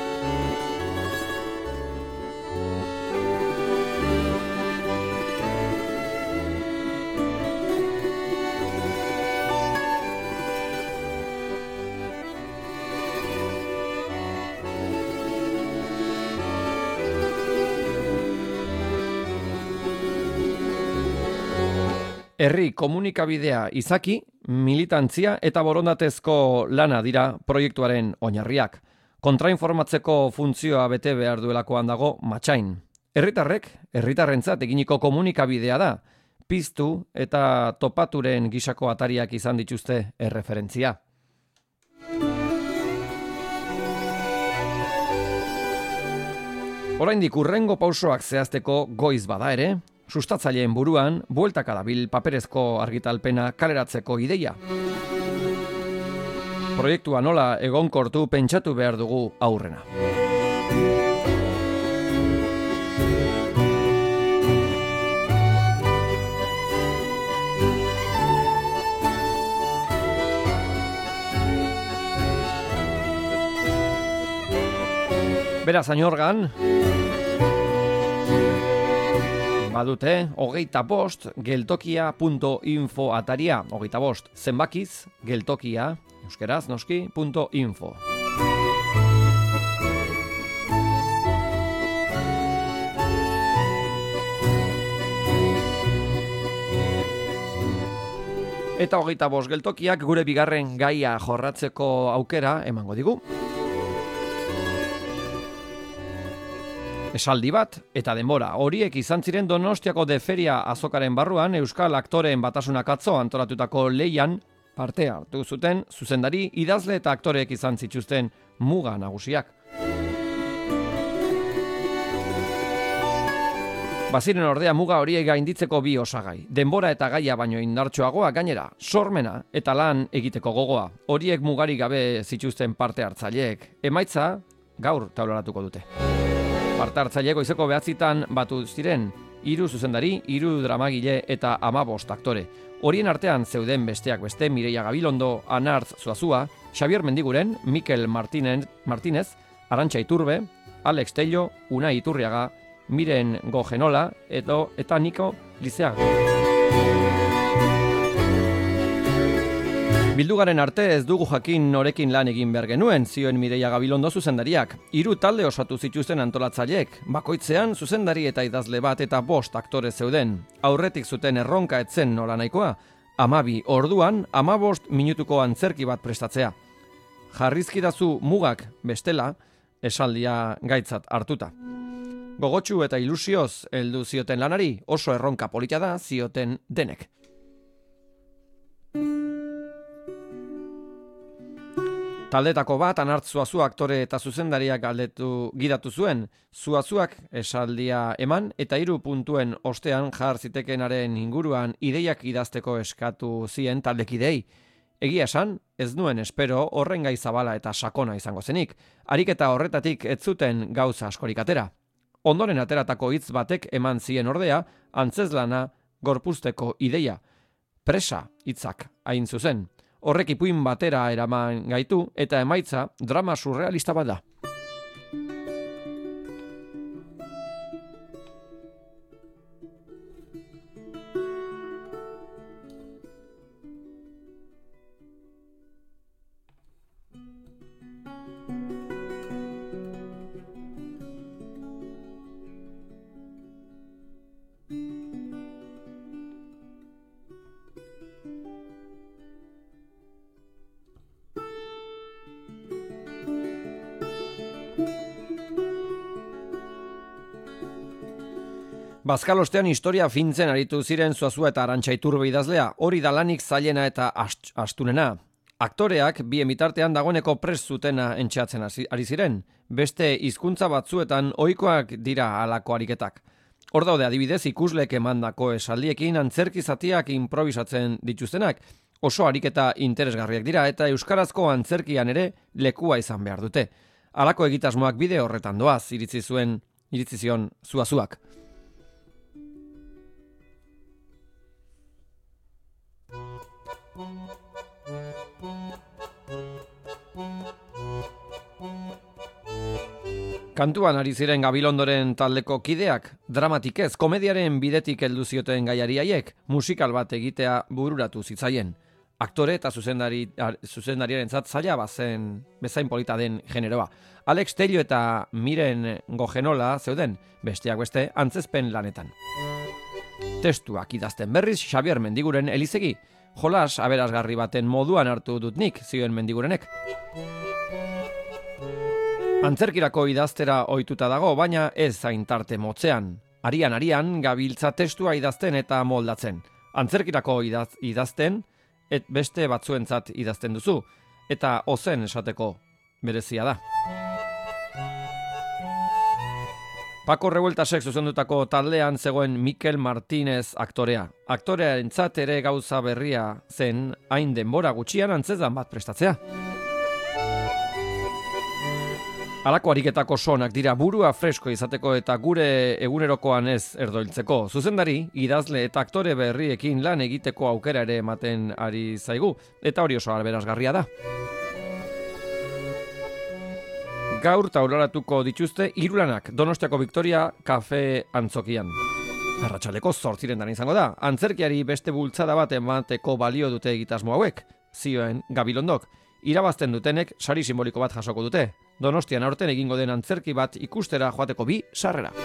Herri komunikabidea izaki, militantzia eta borondatezko lana dira proiektuaren oinarriak. Kontrainformatzeko funtzioa bete behar duelakoan dago Matxain. Herritarrek, herritarrentzat eginiko komunikabidea da, piztu eta topaturen gisako atariak izan dituzte erreferentzia. Oraindik hurrengo pausoak zehazteko goiz bada ere, sustatzaileen buruan, bueltaka dabil paperezko argitalpena kaleratzeko ideia. Proiektua nola egonkortu pentsatu behar dugu aurrena. Beraz, Ainorgan badute, hogeita bost, geltokia punto info ataria, hogeita bost, zenbakiz, geltokia, euskeraz, noski, punto info. Eta hogeita bost geltokiak gure bigarren gaia jorratzeko aukera emango digu. Esaldi bat eta denbora horiek izan ziren Donostiako de Feria azokaren barruan Euskal Aktoreen Batasunak atzo antolatutako lehian parte hartu zuten zuzendari, idazle eta aktoreek izan zituzten muga nagusiak. Baziren ordea muga horiek gainditzeko bi osagai. Denbora eta gaia baino indartsuagoa gainera, sormena eta lan egiteko gogoa. Horiek mugarik gabe zituzten parte hartzaileek. Emaitza gaur taularatuko dute. Parte hartzaile goizeko behatzitan batu ziren, hiru zuzendari, hiru dramagile eta hamabost aktore. Horien artean zeuden besteak beste Mireia Gabilondo, Anartz Zuazua, Xabier Mendiguren, Mikel Martinez, Martinez Arantxa Iturbe, Alex Tello, Unai Iturriaga, Miren Gogenola edo, eta Niko Lizeaga. Bildugaren arte ez dugu jakin norekin lan egin behar genuen, zioen Mireia Gabilondo zuzendariak. Hiru talde osatu zituzten antolatzaileek, bakoitzean zuzendari eta idazle bat eta bost aktore zeuden. Aurretik zuten erronka etzen nola nahikoa, amabi orduan, amabost minutuko antzerki bat prestatzea. Jarrizkidazu mugak bestela, esaldia gaitzat hartuta. Gogotsu eta ilusioz heldu zioten lanari, oso erronka polita da zioten denek. Taldetako bat Anartz Zuazua aktore eta zuzendariak galdetu gidatu zuen, Zuazuak esaldia eman eta hiru puntuen ostean jar zitekenaren inguruan ideiak idazteko eskatu zien taldekidei. Egia esan, ez nuen espero horren gai zabala eta sakona izango zenik. Ariketa horretatik ez zuten gauza askorik atera. Ondoren ateratako hitz batek eman zien ordea, antzezlana gorpuzteko ideia. Presa hitzak hain zuzen. Horrek ipuin batera eraman gaitu eta emaitza drama surrealista bat da. Bazkalostean historia fintzen aritu ziren Zuazua eta Arantxa Iturbe idazlea, hori da lanik zailena eta ast, astunena. Aktoreak bien bitartean dagoeneko prest zutena entxeatzen ari ziren, beste hizkuntza batzuetan ohikoak dira halako ariketak. Hor daude adibidez ikuslek emandako esaldiekin antzerki zatiak improvisatzen dituztenak, oso ariketa interesgarriak dira eta euskarazko antzerkian ere lekua izan behar dute. Halako egitasmoak bide horretan doaz, iritzi zuen, iritzi zion Zuazuak. Kantuan ari ziren Gabilondoren taldeko kideak, dramatik ez, komediaren bidetik heldu zioten gaiari haiek, musikal bat egitea bururatu zitzaien. Aktore eta zuzendari, zuzendariarentzat zaila bazen bezain polita den generoa. Alex Tello eta Miren Gogenola zeuden, besteak beste antzezpen lanetan. Testuak idazten berriz Xabier Mendiguren Elizegi, jolas aberasgarri baten moduan hartu dut nik, zioen Mendigurenek. Antzerkirako idaztera ohituta dago, baina ez zain tarte motzean. Arian-arian gabiltza testua idazten eta moldatzen. Antzerkirako idaz, idazten, et beste batzuentzat idazten duzu, eta ozen esateko berezia da. Paco Revueltasek zuzendutako taldean zegoen Mikel Martínez aktorea. Aktorearentzat ere gauza berria zen hain denbora gutxian antzezlan bat prestatzea. Halako ariketako sonak dira burua fresko izateko eta gure egunerokoan ez erdoiltzeko. Zuzendari, idazle eta aktore berriekin lan egiteko aukera ere ematen ari zaigu, eta hori oso aberasgarria da. Gaur tauraratuko dituzte hiru lanak Donostiako Victoria Kafe Antzokian. Arratsaleko zortzirendan izango da. Antzerkiari beste bultzada bat emateko balio dute egitasmo hauek, zioen Gabilondok. Irabazten dutenek sari simboliko bat jasoko dute. Donostian aurten egingo den antzerki bat ikustera joateko bi sarrera.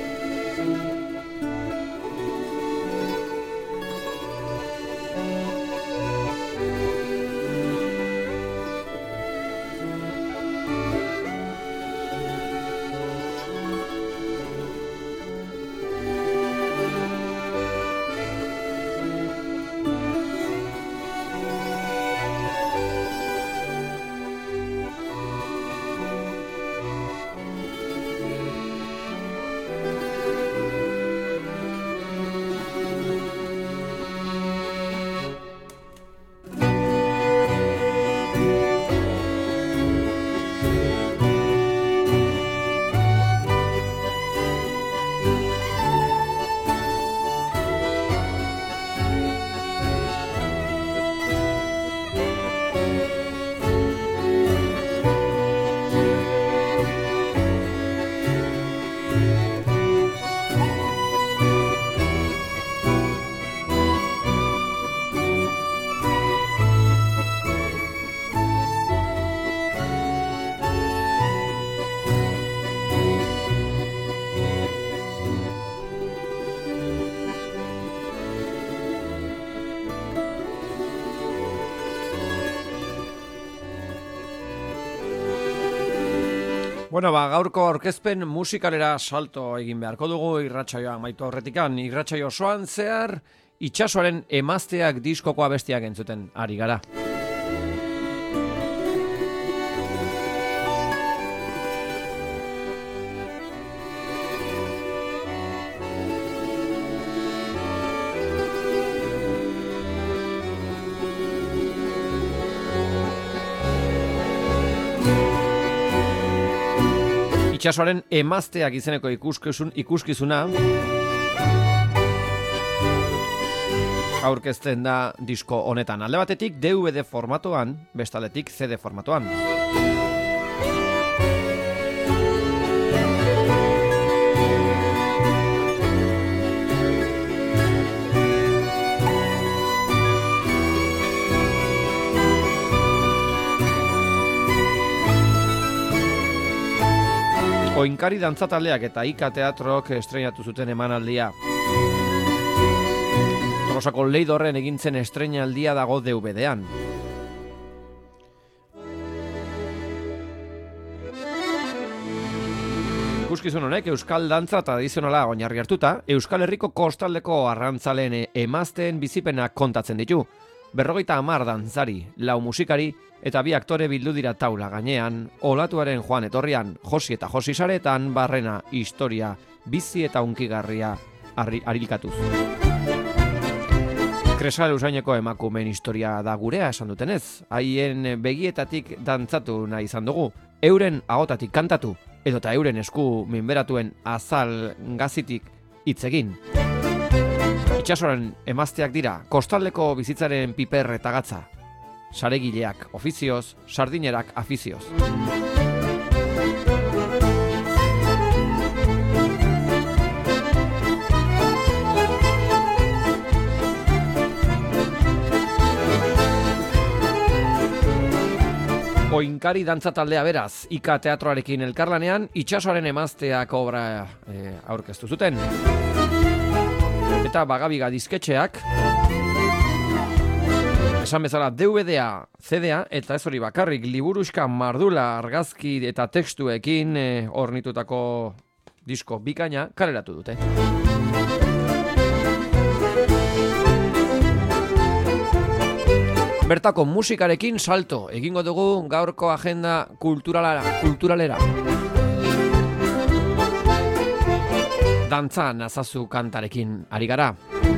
Bueno, ba, gaurko aurkezpen musikalera salto egin beharko dugu irratsaioa amaitu aurretikan. Irratsaio osoan zehar itsasoaren emazteak diskoko abestiak entzuten ari gara. Itsasoaren emazteak izeneko ikuskizun, ikuskizuna aurkezten da disko honetan. Alde batetik D V D formatoan, bestaletik C D formatoan. Oinkari dantzataldeak eta Ika Teatrok estreinatu zuten emanaldia. Tolosako Leidorren egintzen estreinaldia dago D V D-an. Ikuskizun honek euskal dantza tradizionala oinarri hartuta, Euskal Herriko kostaldeko arrantzaleen emazteen bizipenak kontatzen ditu. Berrogeita hamar dantzari, lau musikari eta bi aktore bildu dira taula gainean, olatuaren joan etorrian, josi eta josi saretan, barrena, historia, bizi eta unkigarria arilkatuz. Kresal usaineko emakumeen historia da gurea esan dutenez, haien begietatik dantzatu nahi izan dugu, euren ahotatik kantatu, edota euren esku minberatuen azal gazitik hitz egin. Itsasoaren emazteak dira, kostaldeko bizitzaren piper eta gatza. Saregileak ofizioz, sardinerak afizioz. Oinkari dantza taldea beraz, Ika Teatroarekin elkarlanean, Itsasoaren emazteak obra e, aurkeztu zuten. Eta Bagabiga disketxeak, esan bezala D V D-a, C D-a, eta ez hori bakarrik, liburuxka mardula argazki eta tekstuekin e, ornitutako disko bikaina kaleratu dute. Bertako musikarekin salto egingo dugu gaurko agenda kulturalera, kulturalera. Dantza nazazu kantarekin ari gara.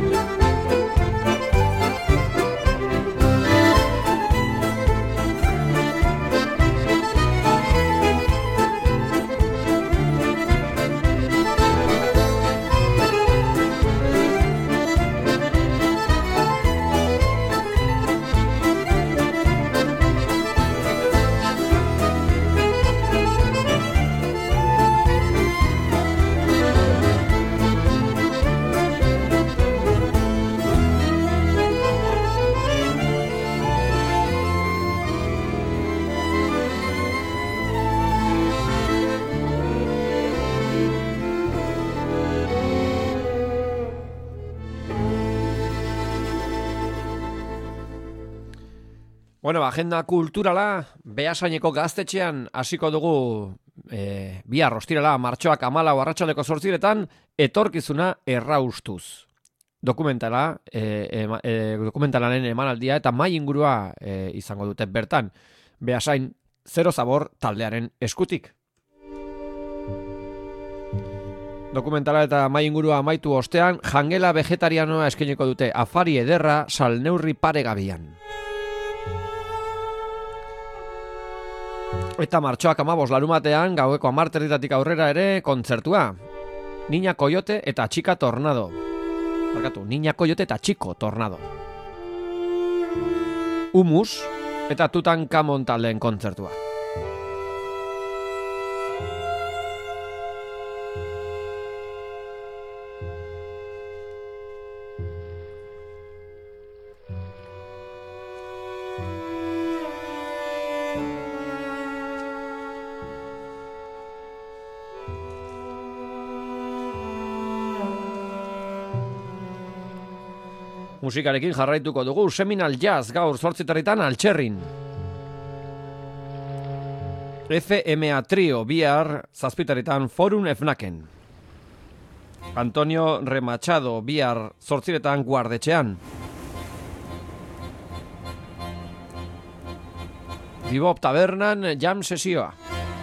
Bueno, agenda kulturala, Beasaineko gaztetxean hasiko dugu e, bihar ostirala martxoak hamalau arratsaldeko zortziretan etorkizuna erraustuz. Dokumentala, e, e, dokumentalaren emanaldia eta mai ingurua e, izango dute bertan. Beasain Zero Zabor taldearen eskutik. Dokumentala eta mai ingurua amaitu ostean, jangela vegetarianoa eskainiko dute afari ederra salneurri paregabian. Eta martxoak amabos larumatean, gaueko hamarterritatik aurrera ere kontzertua. Niña Coyote eta Chica Tornado. Barkatu, Niña Coyote eta Chico Tornado. Humus eta Tutankamon taldeen kontzertua. Musikarekin jarraituko dugu Seminal Jazz gaur zortziterritan Altxerrin. F M A Trio bihar zazpiterritan Forum Efnaken. Antonio Remachado bihar zortziretan Guardetxean. Bebop Tabernan jam sesioa.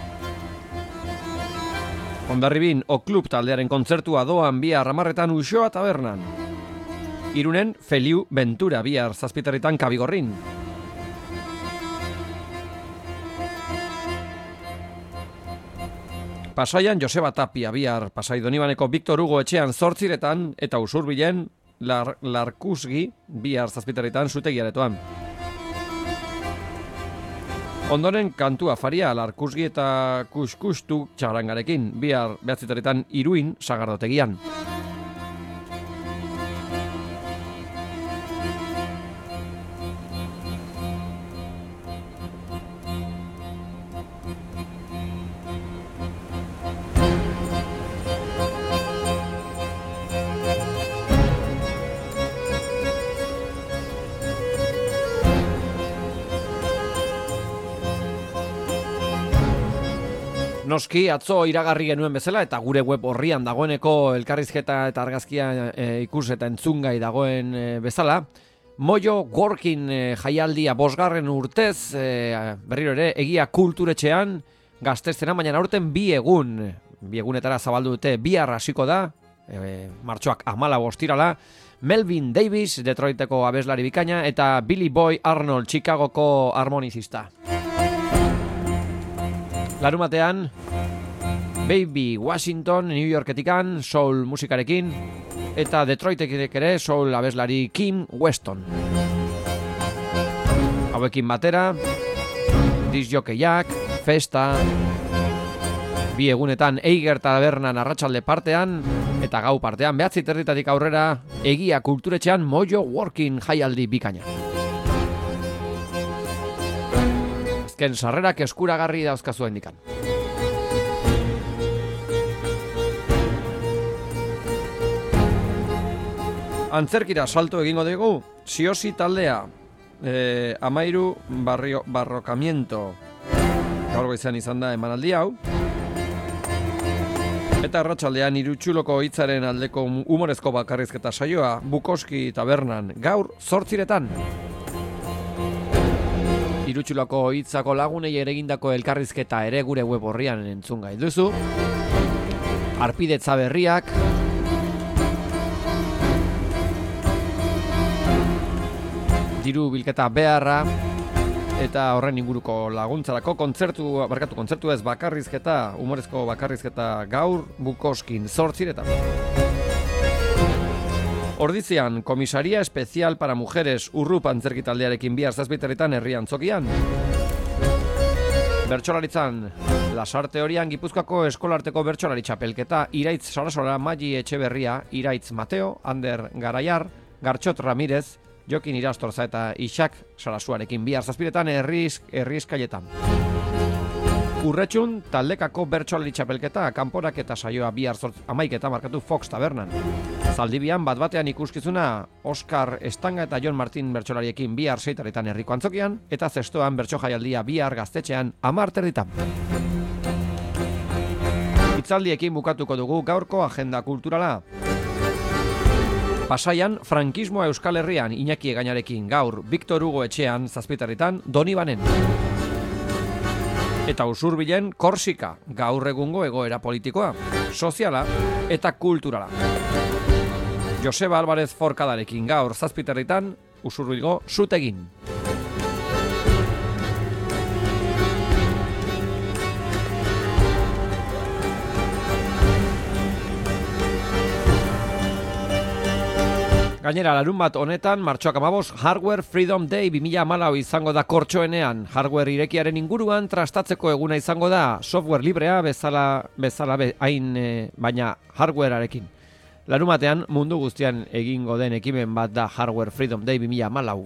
Hondarribin O Club taldearen kontzertua doan bihar hamarretan Uxoa Tabernan. Irunen Feliu Ventura bihar zazpiterritan Kabigorrin. Pasaian Joseba Tapia bihar, Pasai Donibaneko Victor Hugo etxean zortziretan eta Usurbilen lar, Larkusgi bihar zazpiterritan zutegiaretoan. Ondoren kantua faria Larkusgi eta Kuskustu txarangarekin bihar behatziterritan Iruin sagardotegian. Noski, atzo iragarri genuen bezala eta gure web horrian dagoeneko elkarrizketa eta argazkia e, ikus eta entzungai dagoen e, bezala, Mojo Working e, jaialdia bosgarren urtez, e, berriro ere, egia kulturetxean gaztezena, baina aurten bi egun, bi egunetara zabaldu dute, bihar hasiko da, e, martxoak amala bostirala, Melvin Davis, Detroiteko abeslari bikaina, eta Billy Boy Arnold, Chicagoko harmonizista. Larumatean, Baby Washington, New Yorketikan, soul musikarekin, eta Detroitekinek ere soul abeslari Kim Weston. Hauekin batera, disjokeiak, festa, bi egunetan Eiger tabernan arratsalde partean, eta gau partean behatzi territatik aurrera, egia kulturetxean Mojo Working jaialdi bikaina. Azken sarrerak eskuragarri dauzkazuen dikan. Antzerkira salto egingo dugu, Siosi taldea, eh, amairu barrio, barrokamiento, gaur goizean izan da emanaldi hau, eta arratsaldean Irutxuloko hitzaren aldeko humorezko bakarrizketa saioa, Bukoski tabernan, gaur zortziretan. Irutxuloko hitzako lagunei ere egindako elkarrizketa ere gure web horrian entzun gai duzu. Arpidetza berriak, diru bilketa beharra, eta horren inguruko laguntzarako kontzertu, barkatu kontzertu ez bakarrizketa, humorezko bakarrizketa gaur Bukoskin zortziretan. Ordizian, Komisaria Especial para Mujeres Urrup antzerki taldearekin bihar zazpiterritan herrian zokian. Bertsolaritzan, Lasarte horian Gipuzkoako eskolarteko bertsolari txapelketa, Iraitz Sarasora, Magi Etxeberria, Iraitz Mateo, Ander Garaiar, Gartxot Ramirez, Jokin Irastorza eta Ixak Sarasuarekin bihar zazpiretan herrizkailetan. Urretxun, taldekako bertsolari txapelketa, kanporak eta saioa bihar amaiketa markatu Fox tabernan. Zaldibian bat batean ikuskizuna Oskar Estanga eta Jon Martin bertsolariekin bihar seitaretan herriko antzokian, eta zestoan bertso jaialdia bihar gaztetxean amar terditan. Hitzaldiekin bukatuko dugu gaurko agenda kulturala. Pasaian, frankismoa Euskal Herrian Iñaki Egañarekin gaur Victor Hugo etxean zazpitarritan Donibanen. Eta Usurbilen Korsika, gaur egungo egoera politikoa, soziala eta kulturala. Joseba Alvarez Forkadarekin gaur zazpiterritan Usurbilgo zutegin. Gainera, larun bat honetan, martxoak amabos, Hardware Freedom Day bi mila hamalau izango da kortxoenean. Hardware irekiaren inguruan trastatzeko eguna izango da, software librea bezala, bezala be, hain, e, baina hardwarearekin. Larun batean, mundu guztian egingo den ekimen bat da Hardware Freedom Day bi mila hamalau.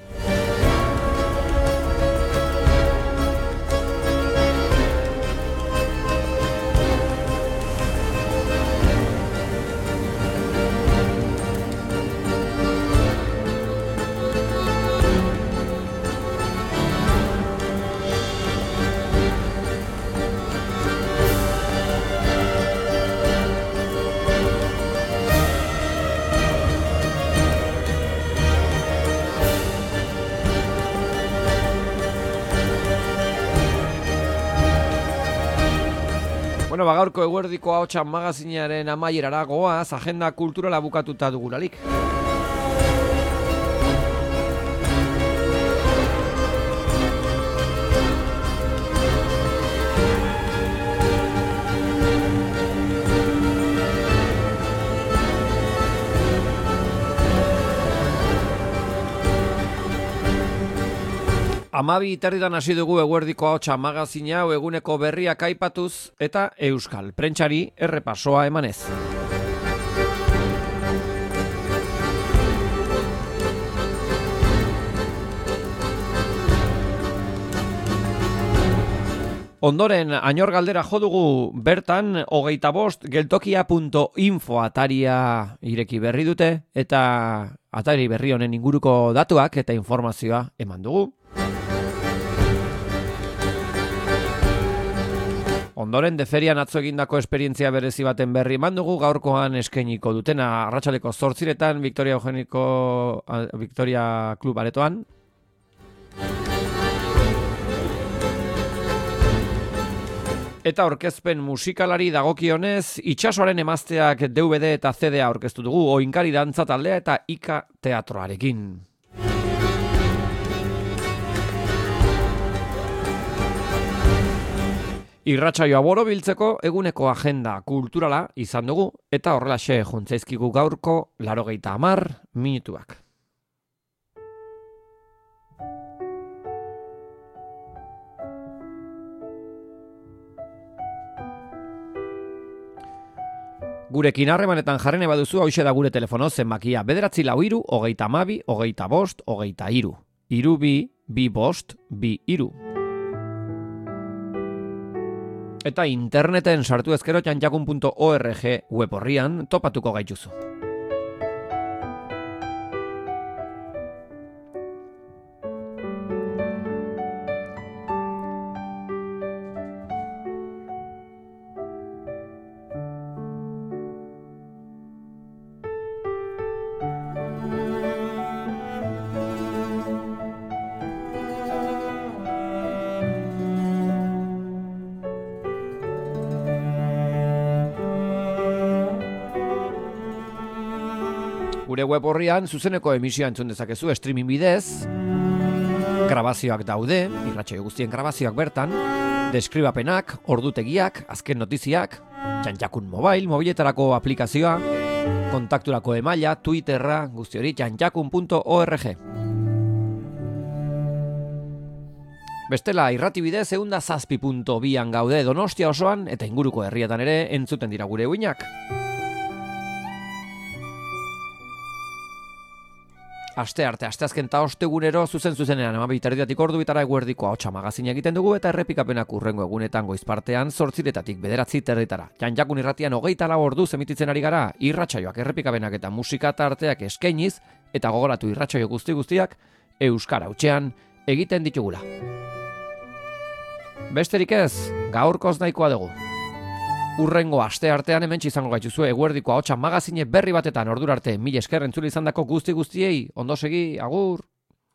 Bueno, bagaurko eguerdiko ahotsan magazinaren amaierara goaz, agenda kulturala bukatuta dugularik. Amabi terditan hasi dugu eguerdiko ahotsa magazina hau eguneko berriak aipatuz eta euskal prentsari errepasoa emanez. Ondoren, Añor Galdera jo dugu bertan hogeita bost geltokia punto info ataria ireki berri dute eta atari berri honen inguruko datuak eta informazioa eman dugu. Ondoren, deferian atzo egindako esperientzia berezi baten berri eman dugu, gaurkoan eskainiko dutena arratsaleko zortziretan Victoria Eugeniko Victoria Club aretoan. Eta aurkezpen musikalari dagokionez, itsasoaren emazteak D V D eta C D A aurkeztu dugu, Oinkari dantza taldea eta Ika teatroarekin. Irratsaioa borobiltzeko eguneko agenda kulturala izan dugu, eta horrelaxe juntzaizkigu gaurko laurogeita hamar minutuak. Gurekin harremanetan jarrene baduzu, hauxe da gure telefono zenbakia bederatzi lau hiru, hogeita hamabi, hogeita bost, hogeita hiru. Hiru bi, bi bost, bi hiru. Eta interneten sartu ezkero txantxakun punto org web horrian topatuko gaituzu. Gure web horrian zuzeneko emisioa entzun dezakezu streaming bidez, grabazioak daude, irratsaio guztien grabazioak bertan, deskribapenak, ordutegiak, azken notiziak, Txantxakun Mobile, mobiletarako aplikazioa, kontakturako emaila, Twitterra, guzti hori txantxakun punto org. Bestela, irrati bidez ehun eta zazpi puntu bian gaude Donostia osoan eta inguruko herrietan ere entzuten dira gure uinak. Aste arte, asteazken eta ostegunero zuzen zuzenean amabi terdietatik ordu bitara eguerdiko ahotsa magazina egiten dugu eta errepikapenak urrengo egunetan goizpartean zortziretatik bederatzi terdietara. Txantxakun irratian hogeita lau orduz emititzen ari gara, irratsaioak errepikapenak eta musika tarteak eskainiz eta gogoratu irratsaio guzti guztiak euskara hutsean egiten ditugula. Besterik ez, gaurkoz nahikoa dugu. Urrengo aste artean hementsi izango gaituzue eguerdiko ahotsa magazine berri batetan ordura arte mila esker entzule izandako guzti guztiei, ondo segi, agur!